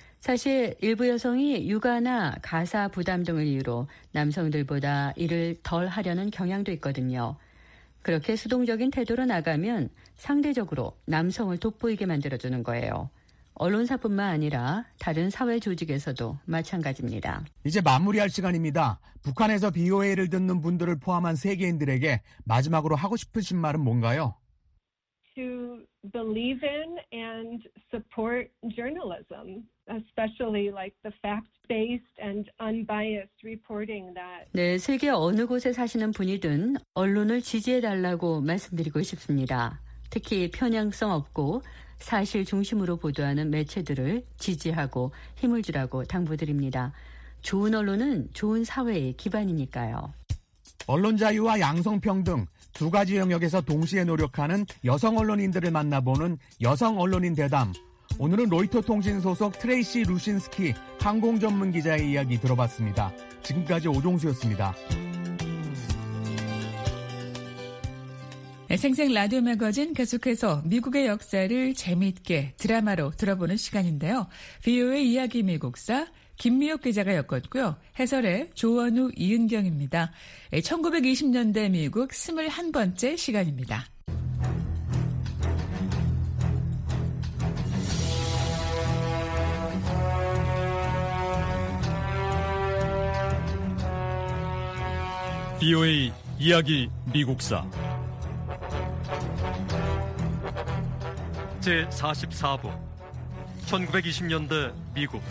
사실 일부 여성이 육아나 가사 부담 등을 이유로 남성들보다 일을 덜 하려는 경향도 있거든요. 그렇게 수동적인 태도로 나가면 상대적으로 남성을 돋보이게 만들어주는 거예요. 언론사뿐만 아니라 다른 사회 조직에서도 마찬가지입니다. 이제 마무리할 시간입니다. 북한에서 BOA를 듣는 분들을 포함한 세계인들에게 마지막으로 하고 싶으신 말은 뭔가요? To believe in and support journalism, especially like the fact-based and unbiased reporting that. 네, 세계 어느 곳에 사시는 분이든 언론을 지지해달라고 말씀드리고 싶습니다. 특히 편향성 없고 사실 중심으로 보도하는 매체들을 지지하고 힘을 주라고 당부드립니다. 좋은 언론은 좋은 사회의 기반이니까요. 언론 자유와 양성평등 두 가지 영역에서 동시에 노력하는 여성 언론인들을 만나보는 여성 언론인 대담. 오늘은 로이터 통신 소속 트레이시 루신스키 항공 전문 기자의 이야기 들어봤습니다. 지금까지 오종수였습니다. 생생 라디오 매거진 계속해서 미국의 역사를 재미있게 드라마로 들어보는 시간인데요. VOA 이야기 미국사 김미옥 기자가 엮었고요. 해설의 조원우, 이은경입니다. 1920년대 미국 21번째 시간입니다. BOA 이야기 미국사 제44부 1920년대 미국.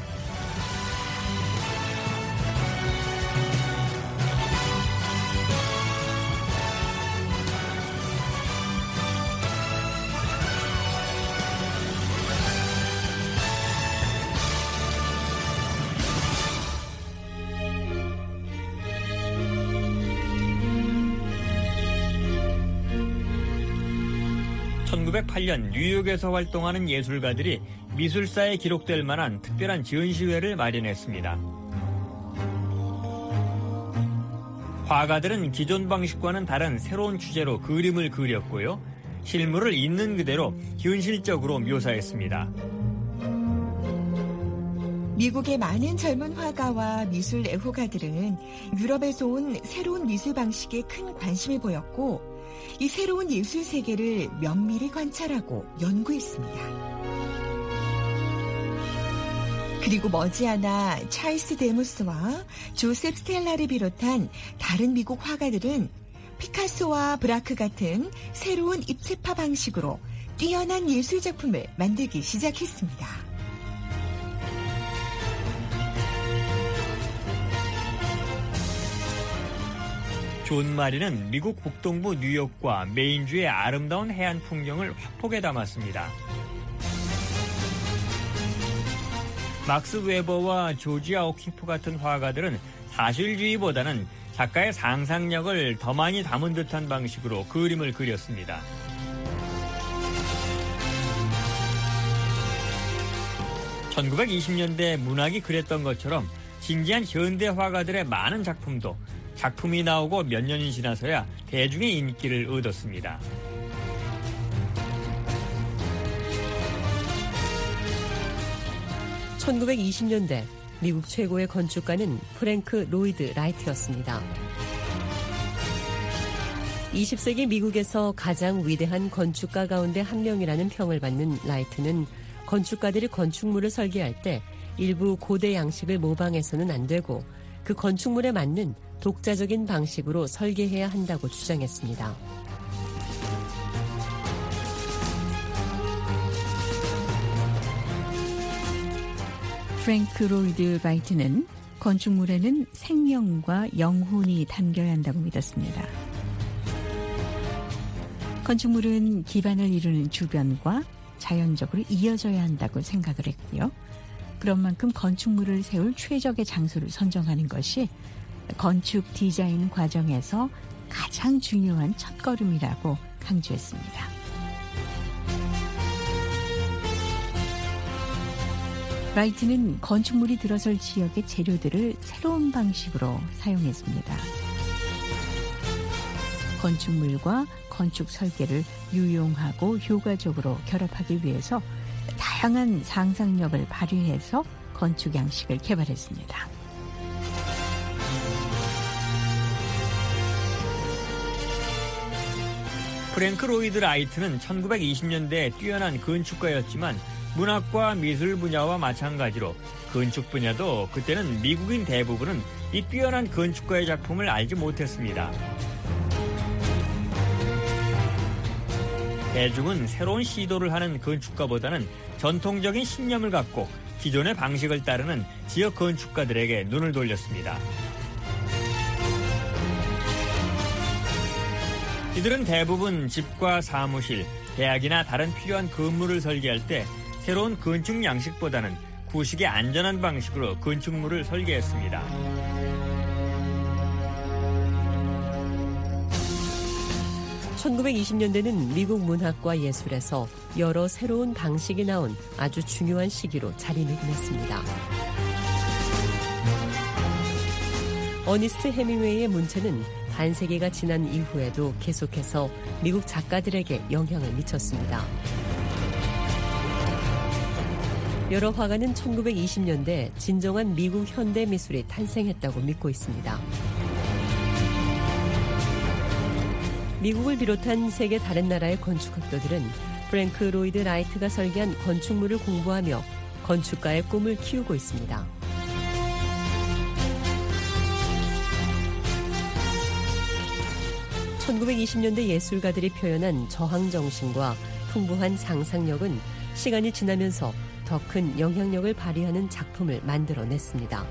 (1908년) 뉴욕에서 활동하는 예술가들이 미술사에 기록될 만한 특별한 전시회를 마련했습니다. 화가들은 기존 방식과는 다른 새로운 주제로 그림을 그렸고요. 실물을 있는 그대로 현실적으로 묘사했습니다. 미국의 많은 젊은 화가와 미술 애호가들은 유럽에서 온 새로운 미술 방식에 큰 관심을 보였고 이 새로운 예술 세계를 면밀히 관찰하고 연구했습니다. 그리고 머지않아 찰스 데무스와 조셉 스텔라를 비롯한 다른 미국 화가들은 피카소와 브라크 같은 새로운 입체파 방식으로 뛰어난 예술 작품을 만들기 시작했습니다. 존 마리는 미국 북동부 뉴욕과 메인주의 아름다운 해안 풍경을 화폭에 담았습니다. 막스 웨버와 조지아 오키프 같은 화가들은 사실주의보다는 작가의 상상력을 더 많이 담은 듯한 방식으로 그림을 그렸습니다. (1920년대) 문학이 그랬던 것처럼 진지한 현대 화가들의 많은 작품도 작품이 나오고 몇 년이 지나서야 대중의 인기를 얻었습니다. (1920년대) 미국 최고의 건축가는 프랭크 로이드 라이트였습니다. 20세기 미국에서 가장 위대한 건축가 가운데 한 명이라는 평을 받는 라이트는 건축가들이 건축물을 설계할 때 일부 고대 양식을 모방해서는 안 되고 그 건축물에 맞는 독자적인 방식으로 설계해야 한다고 주장했습니다. 프랭크 로이드 라이트는 건축물에는 생명과 영혼이 담겨야 한다고 믿었습니다. 건축물은 기반을 이루는 주변과 자연적으로 이어져야 한다고 생각을 했고요. 그런 만큼 건축물을 세울 최적의 장소를 선정하는 것이 건축 디자인 과정에서 가장 중요한 첫걸음이라고 강조했습니다. 라이트는 건축물이 들어설 지역의 재료들을 새로운 방식으로 사용했습니다. 건축물과 건축 설계를 유용하고 효과적으로 결합하기 위해서 다양한 상상력을 발휘해서 건축 양식을 개발했습니다. 프랭크 로이드 라이트는 1920년대에 뛰어난 건축가였지만 문학과 미술 분야와 마찬가지로 건축 분야도 그때는 미국인 대부분은 이 뛰어난 건축가의 작품을 알지 못했습니다. 대중은 새로운 시도를 하는 건축가보다는 전통적인 신념을 갖고 기존의 방식을 따르는 지역 건축가들에게 눈을 돌렸습니다. 이들은 대부분 집과 사무실, 대학이나 다른 필요한 건물을 설계할 때 새로운 건축 양식보다는 구식의 안전한 방식으로 건축물을 설계했습니다. (1920년대는) 미국 문학과 예술에서 여러 새로운 방식이 나온 아주 중요한 시기로 자리매김했습니다. 어니스트 헤밍웨이의 문체는 반세기가 지난 이후에도 계속해서 미국 작가들에게 영향을 미쳤습니다. 여러 화가는 1920년대 진정한 미국 현대 미술이 탄생했다고 믿고 있습니다. 미국을 비롯한 세계 다른 나라의 건축학도들은 프랭크 로이드 라이트가 설계한 건축물을 공부하며 건축가의 꿈을 키우고 있습니다. 1920년대 예술가들이 표현한 저항정신과 풍부한 상상력은 시간이 지나면서 더 큰 영향력을 발휘하는 작품을 만들어냈습니다.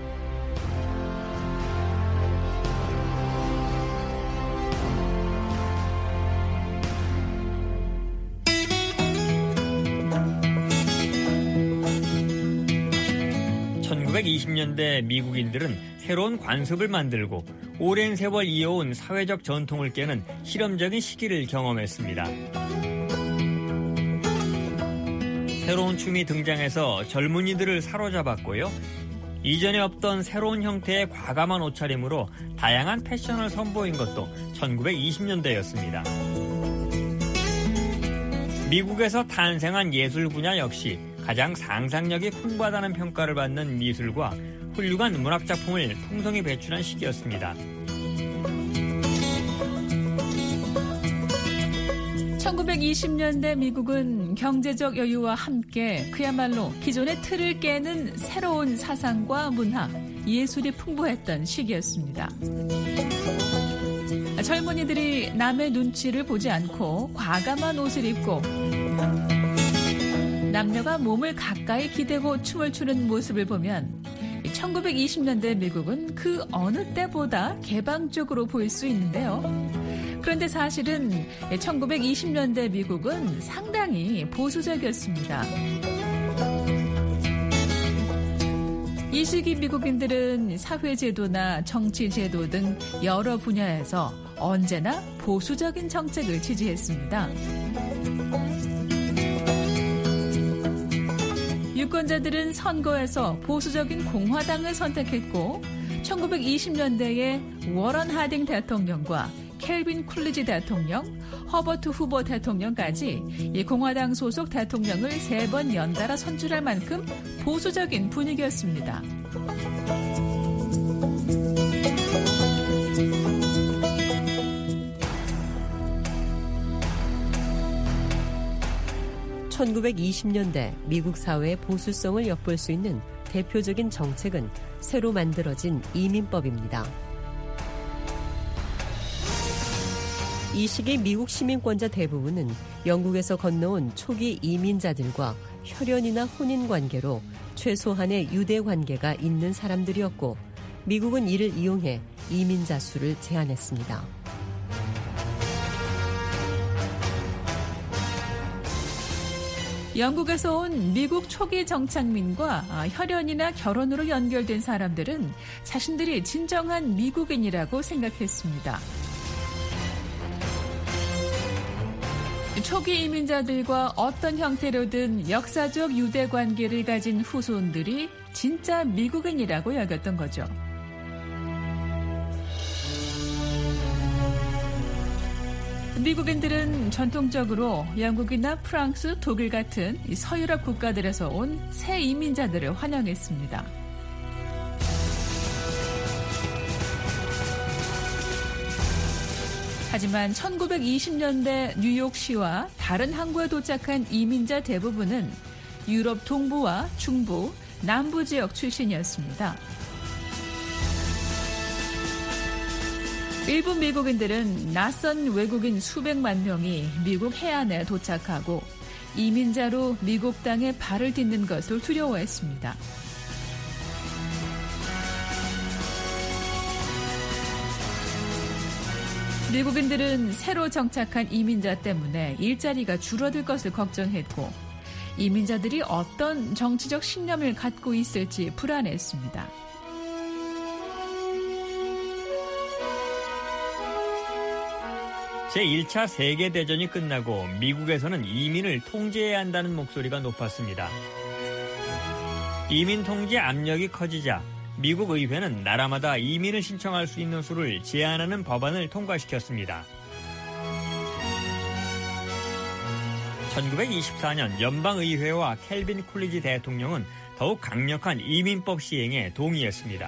(1920년대) 미국인들은 새로운 관습을 만들고 오랜 세월 이어온 사회적 전통을 깨는 실험적인 시기를 경험했습니다. 새로운 춤이 등장해서 젊은이들을 사로잡았고요. 이전에 없던 새로운 형태의 과감한 옷차림으로 다양한 패션을 선보인 것도 1920년대였습니다. 미국에서 탄생한 예술 분야 역시 가장 상상력이 풍부하다는 평가를 받는 미술과 훌륭한 문학작품을 풍성히 배출한 시기였습니다. 1920년대 미국은 경제적 여유와 함께 그야말로 기존의 틀을 깨는 새로운 사상과 문학, 예술이 풍부했던 시기였습니다. 젊은이들이 남의 눈치를 보지 않고 과감한 옷을 입고 남녀가 몸을 가까이 기대고 춤을 추는 모습을 보면 1920년대 미국은 그 어느 때보다 개방적으로 보일 수 있는데요. 그런데 사실은 1920년대 미국은 상당히 보수적이었습니다. 이 시기 미국인들은 사회제도나 정치제도 등 여러 분야에서 언제나 보수적인 정책을 지지했습니다. 유권자들은 선거에서 보수적인 공화당을 선택했고 1920년대에 워런 하딩 대통령과 켈빈 쿨리지 대통령, 허버트 후보 대통령까지 이 공화당 소속 대통령을 3번 연달아 선출할 만큼 보수적인 분위기였습니다. (1920년대) 미국 사회의 보수성을 엿볼 수 있는 대표적인 정책은 새로 만들어진 이민법입니다. 이 시기 미국 시민권자 대부분은 영국에서 건너온 초기 이민자들과 혈연이나 혼인관계로 최소한의 유대관계가 있는 사람들이었고 미국은 이를 이용해 이민자 수를 제한했습니다. 영국에서 온 미국 초기 정착민과 혈연이나 결혼으로 연결된 사람들은 자신들이 진정한 미국인이라고 생각했습니다. 초기 이민자들과 어떤 형태로든 역사적 유대 관계를 가진 후손들이 진짜 미국인이라고 여겼던 거죠. 미국인들은 전통적으로 영국이나 프랑스, 독일 같은 서유럽 국가들에서 온 새 이민자들을 환영했습니다. 하지만 1920년대 뉴욕시와 다른 항구에 도착한 이민자 대부분은 유럽 동부와 중부, 남부 지역 출신이었습니다. 일부 미국인들은 낯선 외국인 수백만 명이 미국 해안에 도착하고 이민자로 미국 땅에 발을 딛는 것을 두려워했습니다. 미국인들은 새로 정착한 이민자 때문에 일자리가 줄어들 것을 걱정했고 이민자들이 어떤 정치적 신념을 갖고 있을지 불안했습니다. 제1차 세계대전이 끝나고 미국에서는 이민을 통제해야 한다는 목소리가 높았습니다. 이민 통제 압력이 커지자 미국 의회는 나라마다 이민을 신청할 수 있는 수를 제한하는 법안을 통과시켰습니다. 1924년 연방의회와 켈빈 쿨리지 대통령은 더욱 강력한 이민법 시행에 동의했습니다.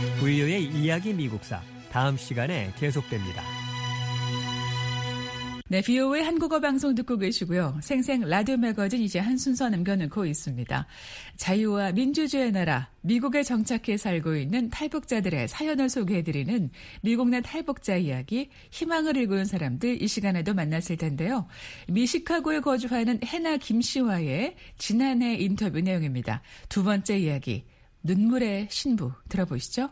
VOA의 이야기 미국사 다음 시간에 계속됩니다. 네, VOA 한국어 방송 듣고 계시고요. 생생 라디오 매거진 이제 한 순서 남겨놓고 있습니다. 자유와 민주주의의 나라, 미국에 정착해 살고 있는 탈북자들의 사연을 소개해드리는 미국 내 탈북자 이야기, 희망을 일구는 사람들 이 시간에도 만났을 텐데요. 미 시카고에 거주하는 해나 김 씨와의 지난해 인터뷰 내용입니다. 두 번째 이야기, 눈물의 신부 들어보시죠.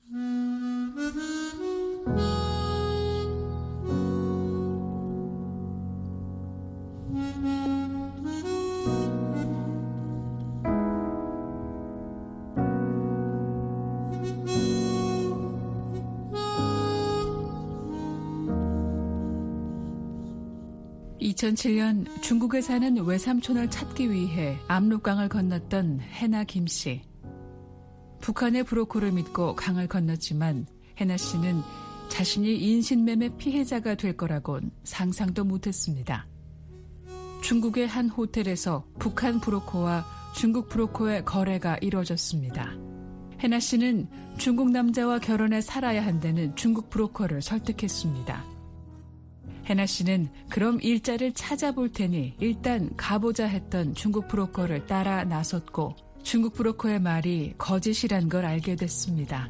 2007년 중국에 사는 외삼촌을 찾기 위해 압록강을 건넜던 해나 김 씨. 북한의 브로커를 믿고 강을 건넜지만 해나 씨는 자신이 인신매매 피해자가 될 거라곤 상상도 못했습니다. 중국의 한 호텔에서 북한 브로커와 중국 브로커의 거래가 이루어졌습니다. 해나 씨는 중국 남자와 결혼해 살아야 한다는 중국 브로커를 설득했습니다. 해나 씨는 그럼 일자를 찾아볼 테니 일단 가보자 했던 중국 브로커를 따라 나섰고 중국 브로커의 말이 거짓이란 걸 알게 됐습니다.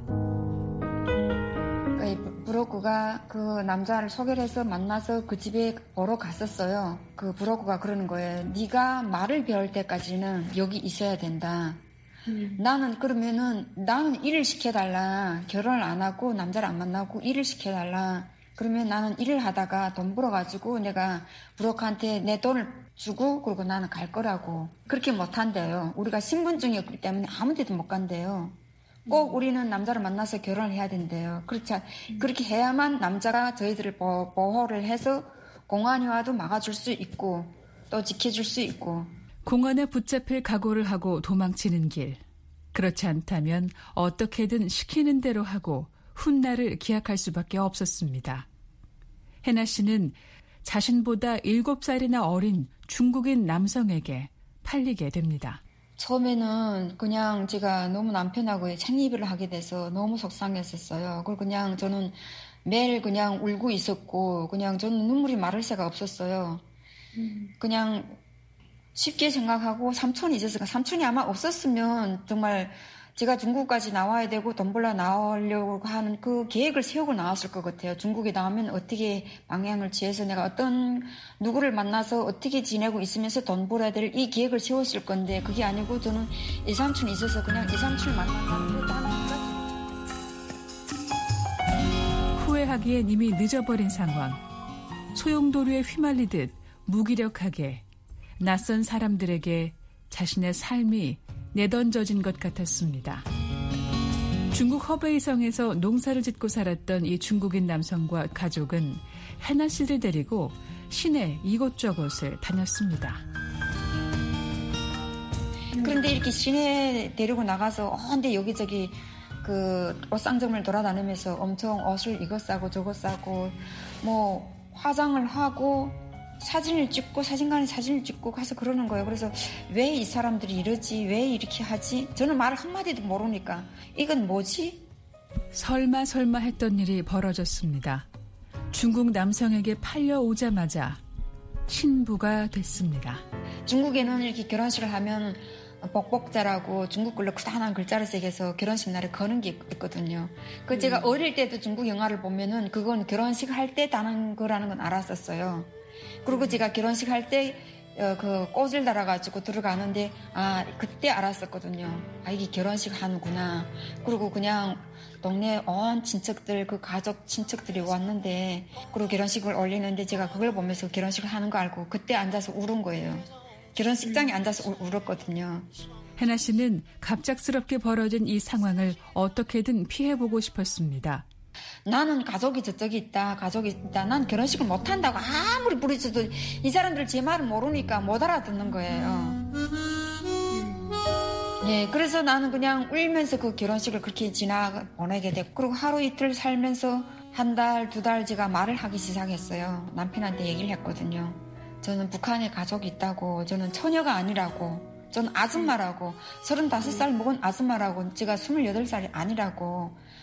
브로커가 그 남자를 소개를 해서 만나서 그 집에 보러 갔었어요. 그 브로커가 그러는 거예요. 네가 말을 배울 때까지는 여기 있어야 된다. 나는 일을 시켜달라. 결혼을 안 하고 남자를 안 만나고 일을 시켜달라. 그러면 나는 일을 하다가 돈 벌어가지고 내가 브로커한테 내 돈을 주고 그리고 나는 갈 거라고. 그렇게 못한대요. 우리가 신분증이 없기 때문에 아무 데도 못 간대요. 꼭 우리는 남자를 만나서 결혼을 해야 된대요. 그렇게 해야만 남자가 저희들을 보호를 해서 공안이 와도 막아줄 수 있고 또 지켜줄 수 있고. 공안에 붙잡힐 각오를 하고 도망치는 길. 그렇지 않다면 어떻게든 시키는 대로 하고 훗날을 기약할 수밖에 없었습니다. 해나 씨는 자신보다 7살이나 어린 중국인 남성에게 팔리게 됩니다. 처음에는 그냥 제가 너무 남편하고 창립을 하게 돼서 너무 속상했었어요. 그리고 그냥 저는 매일 그냥 울고 있었고 그냥 저는 눈물이 마를 새가 없었어요. 그냥 쉽게 생각하고 삼촌이 있었으니까 삼촌이 아마 없었으면 정말 제가 중국까지 나와야 되고 돈 벌러 나오려고 하는 그 계획을 세우고 나왔을 것 같아요. 중국에 나오면 어떻게 방향을 취해서 내가 어떤 누구를 만나서 어떻게 지내고 있으면서 돈 벌어야 될 이 계획을 세웠을 건데 그게 아니고 저는 이삼촌이 있어서 그냥 이삼촌을 만나려고 하는 거지. 후회하기엔 이미 늦어버린 상황. 소용돌이에 휘말리듯 무기력하게 낯선 사람들에게 자신의 삶이 내던져진 것 같았습니다. 중국 허베이성에서 농사를 짓고 살았던 이 중국인 남성과 가족은 해나 씨를 데리고 시내 이곳저곳을 다녔습니다. 그런데 이렇게 시내 데리고 나가서 근데 여기저기 그 옷상점을 돌아다니면서 엄청 옷을 이거 싸고 저거 싸고 뭐 화장을 하고 사진을 찍고 사진관에 사진을 찍고 가서 그러는 거예요. 그래서 왜 이 사람들이 이러지? 왜 이렇게 하지? 저는 말을 한마디도 모르니까 이건 뭐지? 설마 했던 일이 벌어졌습니다. 중국 남성에게 팔려오자마자 신부가 됐습니다. 중국에는 이렇게 결혼식을 하면 복복자라고 중국 글로 크다란 글자를 새겨서 결혼식 날에 거는 게 있거든요. 그 제가 어릴 때도 중국 영화를 보면은 그건 결혼식 할 때 다는 거라는 건 알았었어요. 그리고 제가 결혼식 할 때 그 꽃을 달아가지고 들어가는데 그때 알았었거든요. 이게 결혼식 하는구나. 그리고 그냥 동네 온 친척들 그 가족 친척들이 왔는데 그리고 결혼식을 올리는데 제가 그걸 보면서 결혼식을 하는 거 알고 그때 앉아서 울은 거예요. 결혼식장에 앉아서 울었거든요. 해나 씨는 갑작스럽게 벌어진 이 상황을 어떻게든 피해보고 싶었습니다. 나는 가족이 저쪽에 있다. 난 결혼식을 못한다고 아무리 부르쳐도 이 사람들 제 말을 모르니까 못 알아듣는 거예요. 예, 그래서 나는 그냥 울면서 그 결혼식을 그렇게 보내게 됐고 그리고 하루 이틀 살면서 한 달, 두 달 제가 말을 하기 시작했어요. 남편한테 얘기를 했거든요. 저는 북한에 가족이 있다고, 저는 처녀가 아니라고, 저는 아줌마라고, 35살 먹은 아줌마라고, 제가 28살이 아니라고,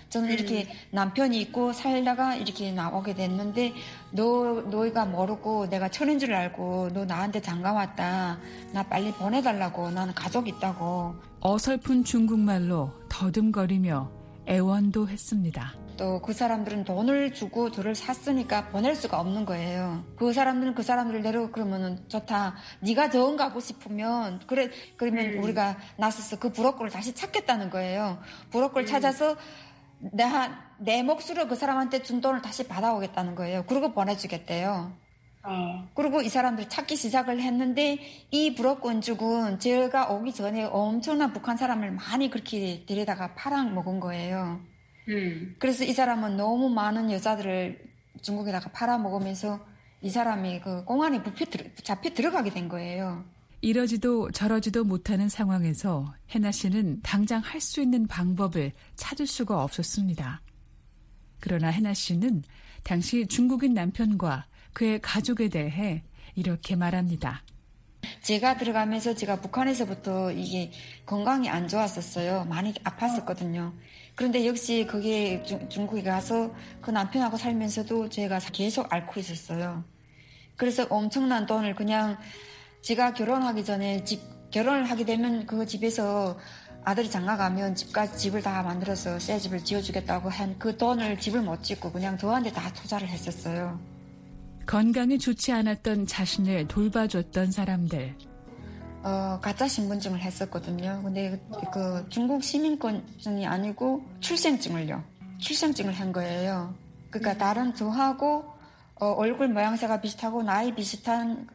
저는 이렇게 남편이 있고 살다가 이렇게 나오게 됐는데 너희가 모르고 내가 천인 줄 알고 너 나한테 장가 왔다. 나 빨리 보내달라고. 나는 가족 있다고. 어설픈 중국말로 더듬거리며 애원도 했습니다. 또 그 사람들은 돈을 주고 저를 샀으니까 보낼 수가 없는 거예요. 그 사람들은 그 사람들대로 그러면은 좋다. 네가 정 가고 싶으면 그러면 우리가 나서서 그 브로커를 다시 찾겠다는 거예요. 브로커를 찾아서 내 몫으로 그 사람한테 준 돈을 다시 받아오겠다는 거예요. 그리고 보내주겠대요. 그리고 이 사람들 찾기 시작을 했는데 이 브로커 은죽은 제가 오기 전에 엄청난 북한 사람을 많이 그렇게 데려다가 팔아먹은 거예요. 그래서 이 사람은 너무 많은 여자들을 중국에다가 팔아먹으면서 이 사람이 그 공안에 잡혀 들어가게 된 거예요. 이러지도 저러지도 못하는 상황에서 해나 씨는 당장 할 수 있는 방법을 찾을 수가 없었습니다. 그러나 해나 씨는 당시 중국인 남편과 그의 가족에 대해 이렇게 말합니다. 제가 들어가면서 제가 북한에서부터 이게 건강이 안 좋았었어요. 많이 아팠었거든요. 그런데 역시 거기에 중국에 가서 그 남편하고 살면서도 제가 계속 앓고 있었어요. 그래서 엄청난 돈을 그냥 제가 결혼하기 전에 결혼을 하게 되면 그 집에서 아들이 장가 가면 집을 다 만들어서 새 집을 지어주겠다고 한 그 돈을 집을 못 짓고 그냥 저한테 다 투자를 했었어요. 건강이 좋지 않았던 자신을 돌봐줬던 사람들. 가짜 신분증을 했었거든요. 근데 그 중국 시민권증이 아니고 출생증을 한 거예요. 그러니까 다른 저하고 얼굴 모양새가 비슷하고 나이 비슷한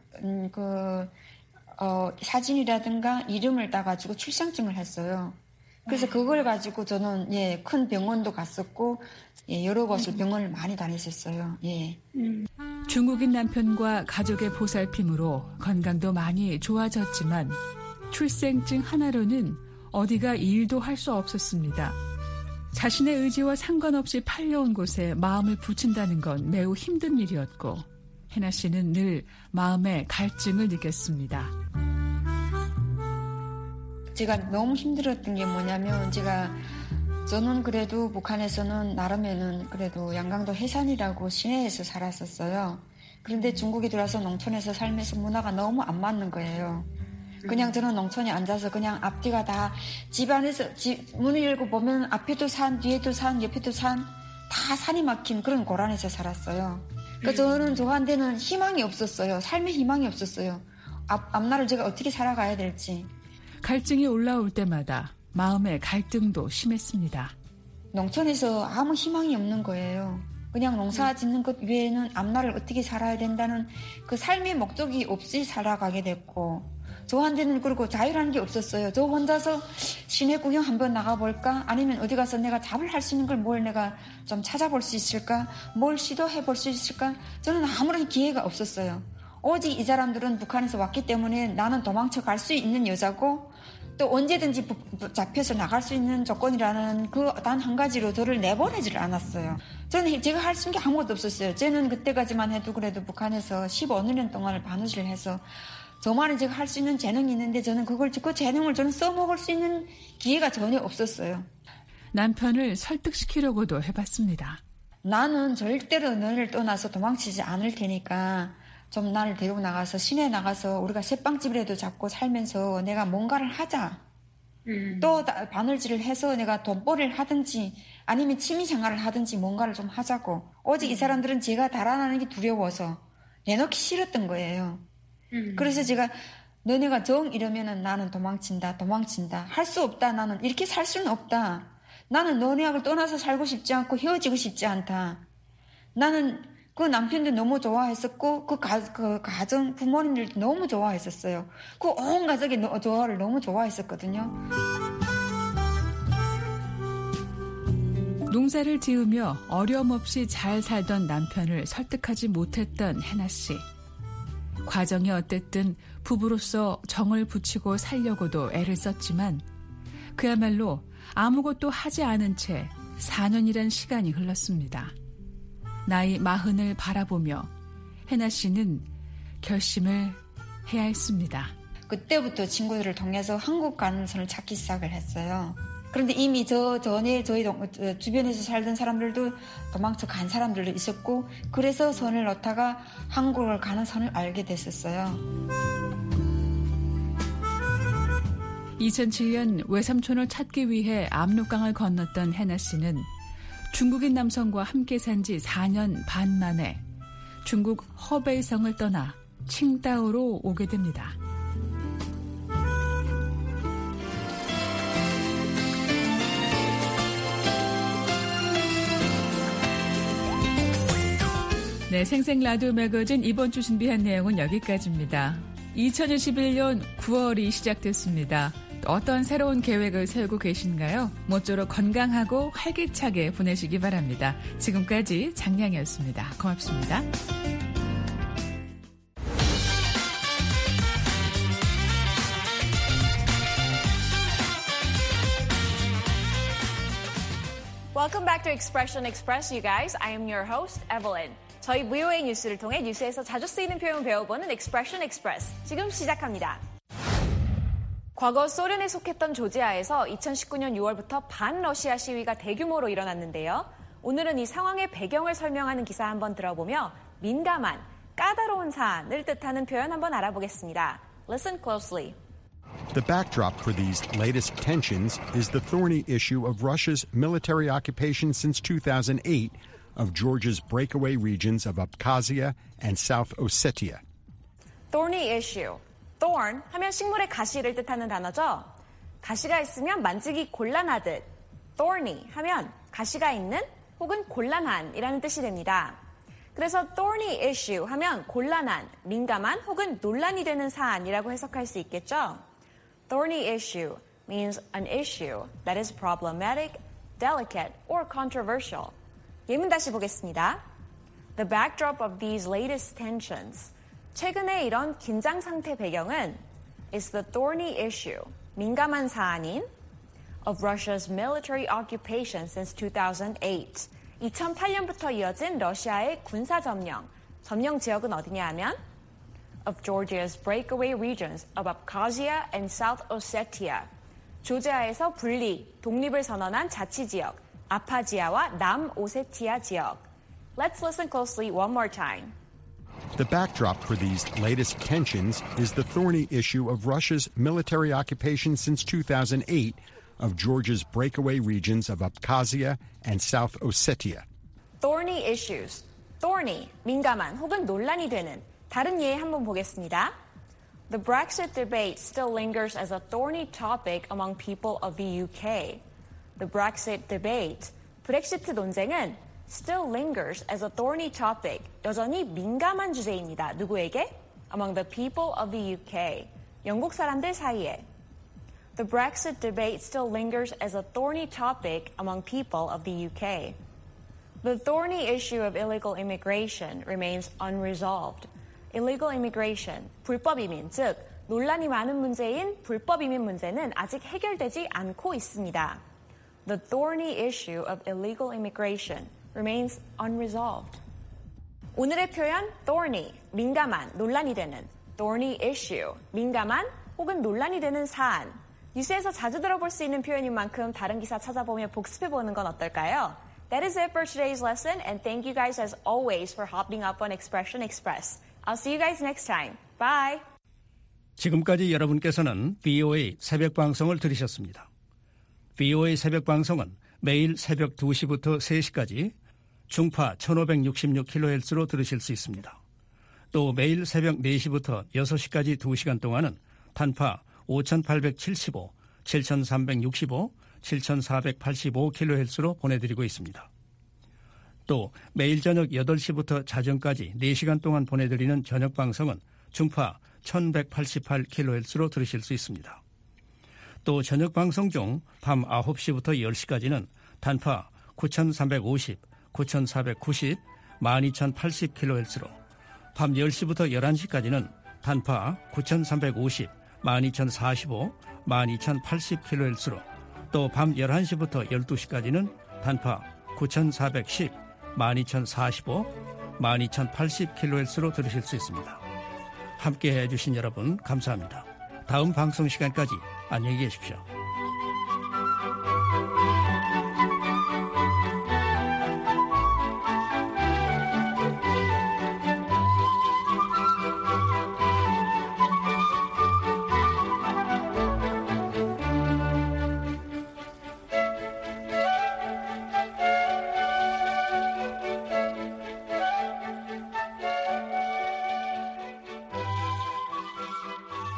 사진이라든가 이름을 따가지고 출생증을 했어요. 그래서 그걸 가지고 저는 큰 병원도 갔었고 여러 곳을 병원을 많이 다녔었어요. 중국인 남편과 가족의 보살핌으로 건강도 많이 좋아졌지만 출생증 하나로는 어디가 일도 할 수 없었습니다. 자신의 의지와 상관없이 팔려온 곳에 마음을 붙인다는 건 매우 힘든 일이었고 해나 씨는 늘 마음에 갈증을 느꼈습니다. 제가 너무 힘들었던 게 뭐냐면 저는 그래도 북한에서는 나름에는 그래도 양강도 해산이라고 시내에서 살았었어요. 그런데 중국에 들어와서 농촌에서 살면서 문화가 너무 안 맞는 거예요. 그냥 저는 농촌에 앉아서 그냥 앞뒤가 다 집 안에서 문을 열고 보면 앞에도 산, 뒤에도 산, 옆에도 산, 다 산이 막힌 그런 고란에서 살았어요. 그러니까 저는 저한테는 희망이 없었어요. 삶의 희망이 없었어요. 앞날을 제가 어떻게 살아가야 될지. 갈증이 올라올 때마다 마음의 갈등도 심했습니다. 농촌에서 아무 희망이 없는 거예요. 그냥 농사 짓는 것 외에는 앞날을 어떻게 살아야 된다는 그 삶의 목적이 없이 살아가게 됐고 저한테는 그리고 자유라는 게 없었어요. 저 혼자서 시내 구경 한번 나가볼까? 아니면 어디 가서 내가 잡을 할 수 있는 걸 뭘 내가 좀 찾아볼 수 있을까? 뭘 시도해볼 수 있을까? 저는 아무런 기회가 없었어요. 오직 이 사람들은 북한에서 왔기 때문에 나는 도망쳐 갈 수 있는 여자고 또 언제든지 잡혀서 나갈 수 있는 조건이라는 그 단 한 가지로 저를 내보내지를 않았어요. 저는 제가 할 수 있는 게 아무것도 없었어요. 저는 그때까지만 해도 그래도 북한에서 15년 동안을 바느질을 해서 저만이 제가 할 수 있는 재능이 있는데 저는 그 재능을 저는 써먹을 수 있는 기회가 전혀 없었어요. 남편을 설득시키려고도 해봤습니다. 나는 절대로 너를 떠나서 도망치지 않을 테니까 좀 나를 데리고 나가서 시내에 나가서 우리가 새빵집이라도 잡고 살면서 내가 뭔가를 하자. 또 바늘질을 해서 내가 돈벌이를 하든지 아니면 취미생활을 하든지 뭔가를 좀 하자고. 오직 이 사람들은 제가 달아나는 게 두려워서 내놓기 싫었던 거예요. 그래서 제가 너네가 정 이러면은 나는 도망친다. 할 수 없다. 나는 이렇게 살 수는 없다. 나는 너네하고 떠나서 살고 싶지 않고 헤어지고 싶지 않다. 나는 그 남편도 너무 좋아했었고 그 가정 부모님들도 너무 좋아했었어요. 그 온 가족이 저를 너무 좋아했었거든요. 농사를 지으며 어려움 없이 잘 살던 남편을 설득하지 못했던 해나 씨. 과정이 어땠든 부부로서 정을 붙이고 살려고도 애를 썼지만 그야말로 아무것도 하지 않은 채 4년이란 시간이 흘렀습니다. 나이 40을 바라보며 해나 씨는 결심을 해야 했습니다. 그때부터 친구들을 통해서 한국 가능성을 찾기 시작을 했어요. 그런데 이미 전에 저희 주변에서 살던 사람들도 도망쳐 간 사람들도 있었고 그래서 선을 넣다가 한국을 가는 선을 알게 됐었어요. 2007년 외삼촌을 찾기 위해 압록강을 건넜던 해나 씨는 중국인 남성과 함께 산 지 4년 반 만에 중국 허베이성을 떠나 칭다오로 오게 됩니다. 네, 생생 라디오 매거진 이번 주 준비한 내용은 여기까지입니다. 2021년 9월이 시작됐습니다. 어떤 새로운 계획을 세우고 계신가요? 모쪼록 건강하고 활기차게 보내시기 바랍니다. 지금까지 장량이었습니다. 고맙습니다. Welcome back to Expression Express, you guys. I am your host, Evelyn. 저희 VOA 뉴스를 통해 뉴스에서 자주 쓰이는 표현을 배워보는 Expression Express. 지금 시작합니다. 과거 소련에 속했던 조지아에서 2019년 6월부터 반러시아 시위가 대규모로 일어났는데요. 오늘은 이 상황의 배경을 설명하는 기사 한번 들어보며 민감한, 까다로운 사안을 뜻하는 표현 한번 알아보겠습니다. Listen closely. The backdrop for these latest tensions is the thorny issue of Russia's military occupation since 2008 of Georgia's breakaway regions of Abkhazia and South Ossetia. Thorny issue. Thorn 하면 식물의 가시를 뜻하는 단어죠. 가시가 있으면 만지기 곤란하듯. Thorny 하면 가시가 있는 혹은 곤란한이라는 뜻이 됩니다. 그래서 thorny issue 하면 곤란한, 민감한 혹은 논란이 되는 사안이라고 해석할 수 있겠죠. Thorny issue means an issue that is problematic, delicate, or controversial. 예문 다시 보겠습니다. The backdrop of these latest tensions. 최근의 이런 긴장 상태 배경은 is the thorny issue, 민감한 사안인 of Russia's military occupation since 2008. 2008년부터 이어진 러시아의 군사 점령. 점령 지역은 어디냐 하면 of Georgia's breakaway regions of Abkhazia and South Ossetia. 조지아에서 분리, 독립을 선언한 자치지역, 아파지아와 남오세티아 지역. Let's listen closely one more time. The backdrop for these latest tensions is the thorny issue of Russia's military occupation since 2008 of Georgia's breakaway regions of Abkhazia and South Ossetia. Thorny issues. Thorny, 민감한 혹은 논란이 되는. 다른 예 한번 보겠습니다. The Brexit debate still lingers as a thorny topic among people of the UK. The Brexit debate, 브렉시트 논쟁은 still lingers as a thorny topic, 여전히 민감한 주제입니다. 누구에게? Among the people of the UK, 영국 사람들 사이에. The Brexit debate still lingers as a thorny topic among people of the UK. The thorny issue of illegal immigration remains unresolved. Illegal immigration, 불법 이민, 즉 논란이 많은 문제인 불법 이민 문제는 아직 해결되지 않고 있습니다. The thorny issue of illegal immigration remains unresolved. 오늘의 표현 thorny, 민감한, 논란이 되는 thorny issue, 민감한 혹은 논란이 되는 사안. 뉴스에서 자주 들어볼 수 있는 표현인 만큼 다른 기사 찾아보며 복습해보는 건 어떨까요? That is it for today's lesson, and thank you guys as always for hopping up on Expression Express. I'll see you guys next time. Bye! 지금까지 여러분께서는 VOA 새벽 방송을 들으셨습니다. VOA 새벽 방송은 매일 새벽 2시부터 3시까지 중파 1566kHz로 들으실 수 있습니다. 또 매일 새벽 4시부터 6시까지 2시간 동안은 단파 5875, 7365, 7485kHz로 보내드리고 있습니다. 또 매일 저녁 8시부터 자정까지 4시간 동안 보내드리는 저녁 방송은 중파 1188kHz로 들으실 수 있습니다. 또 저녁 방송 중 밤 9시부터 10시까지는 단파 9350, 9490, 12080kHz로 밤 10시부터 11시까지는 단파 9350, 12045, 12080kHz로 또 밤 11시부터 12시까지는 단파 9410, 12045, 12080kHz로 들으실 수 있습니다. 함께해 주신 여러분 감사합니다. 다음 방송 시간까지 안녕히 계십시오.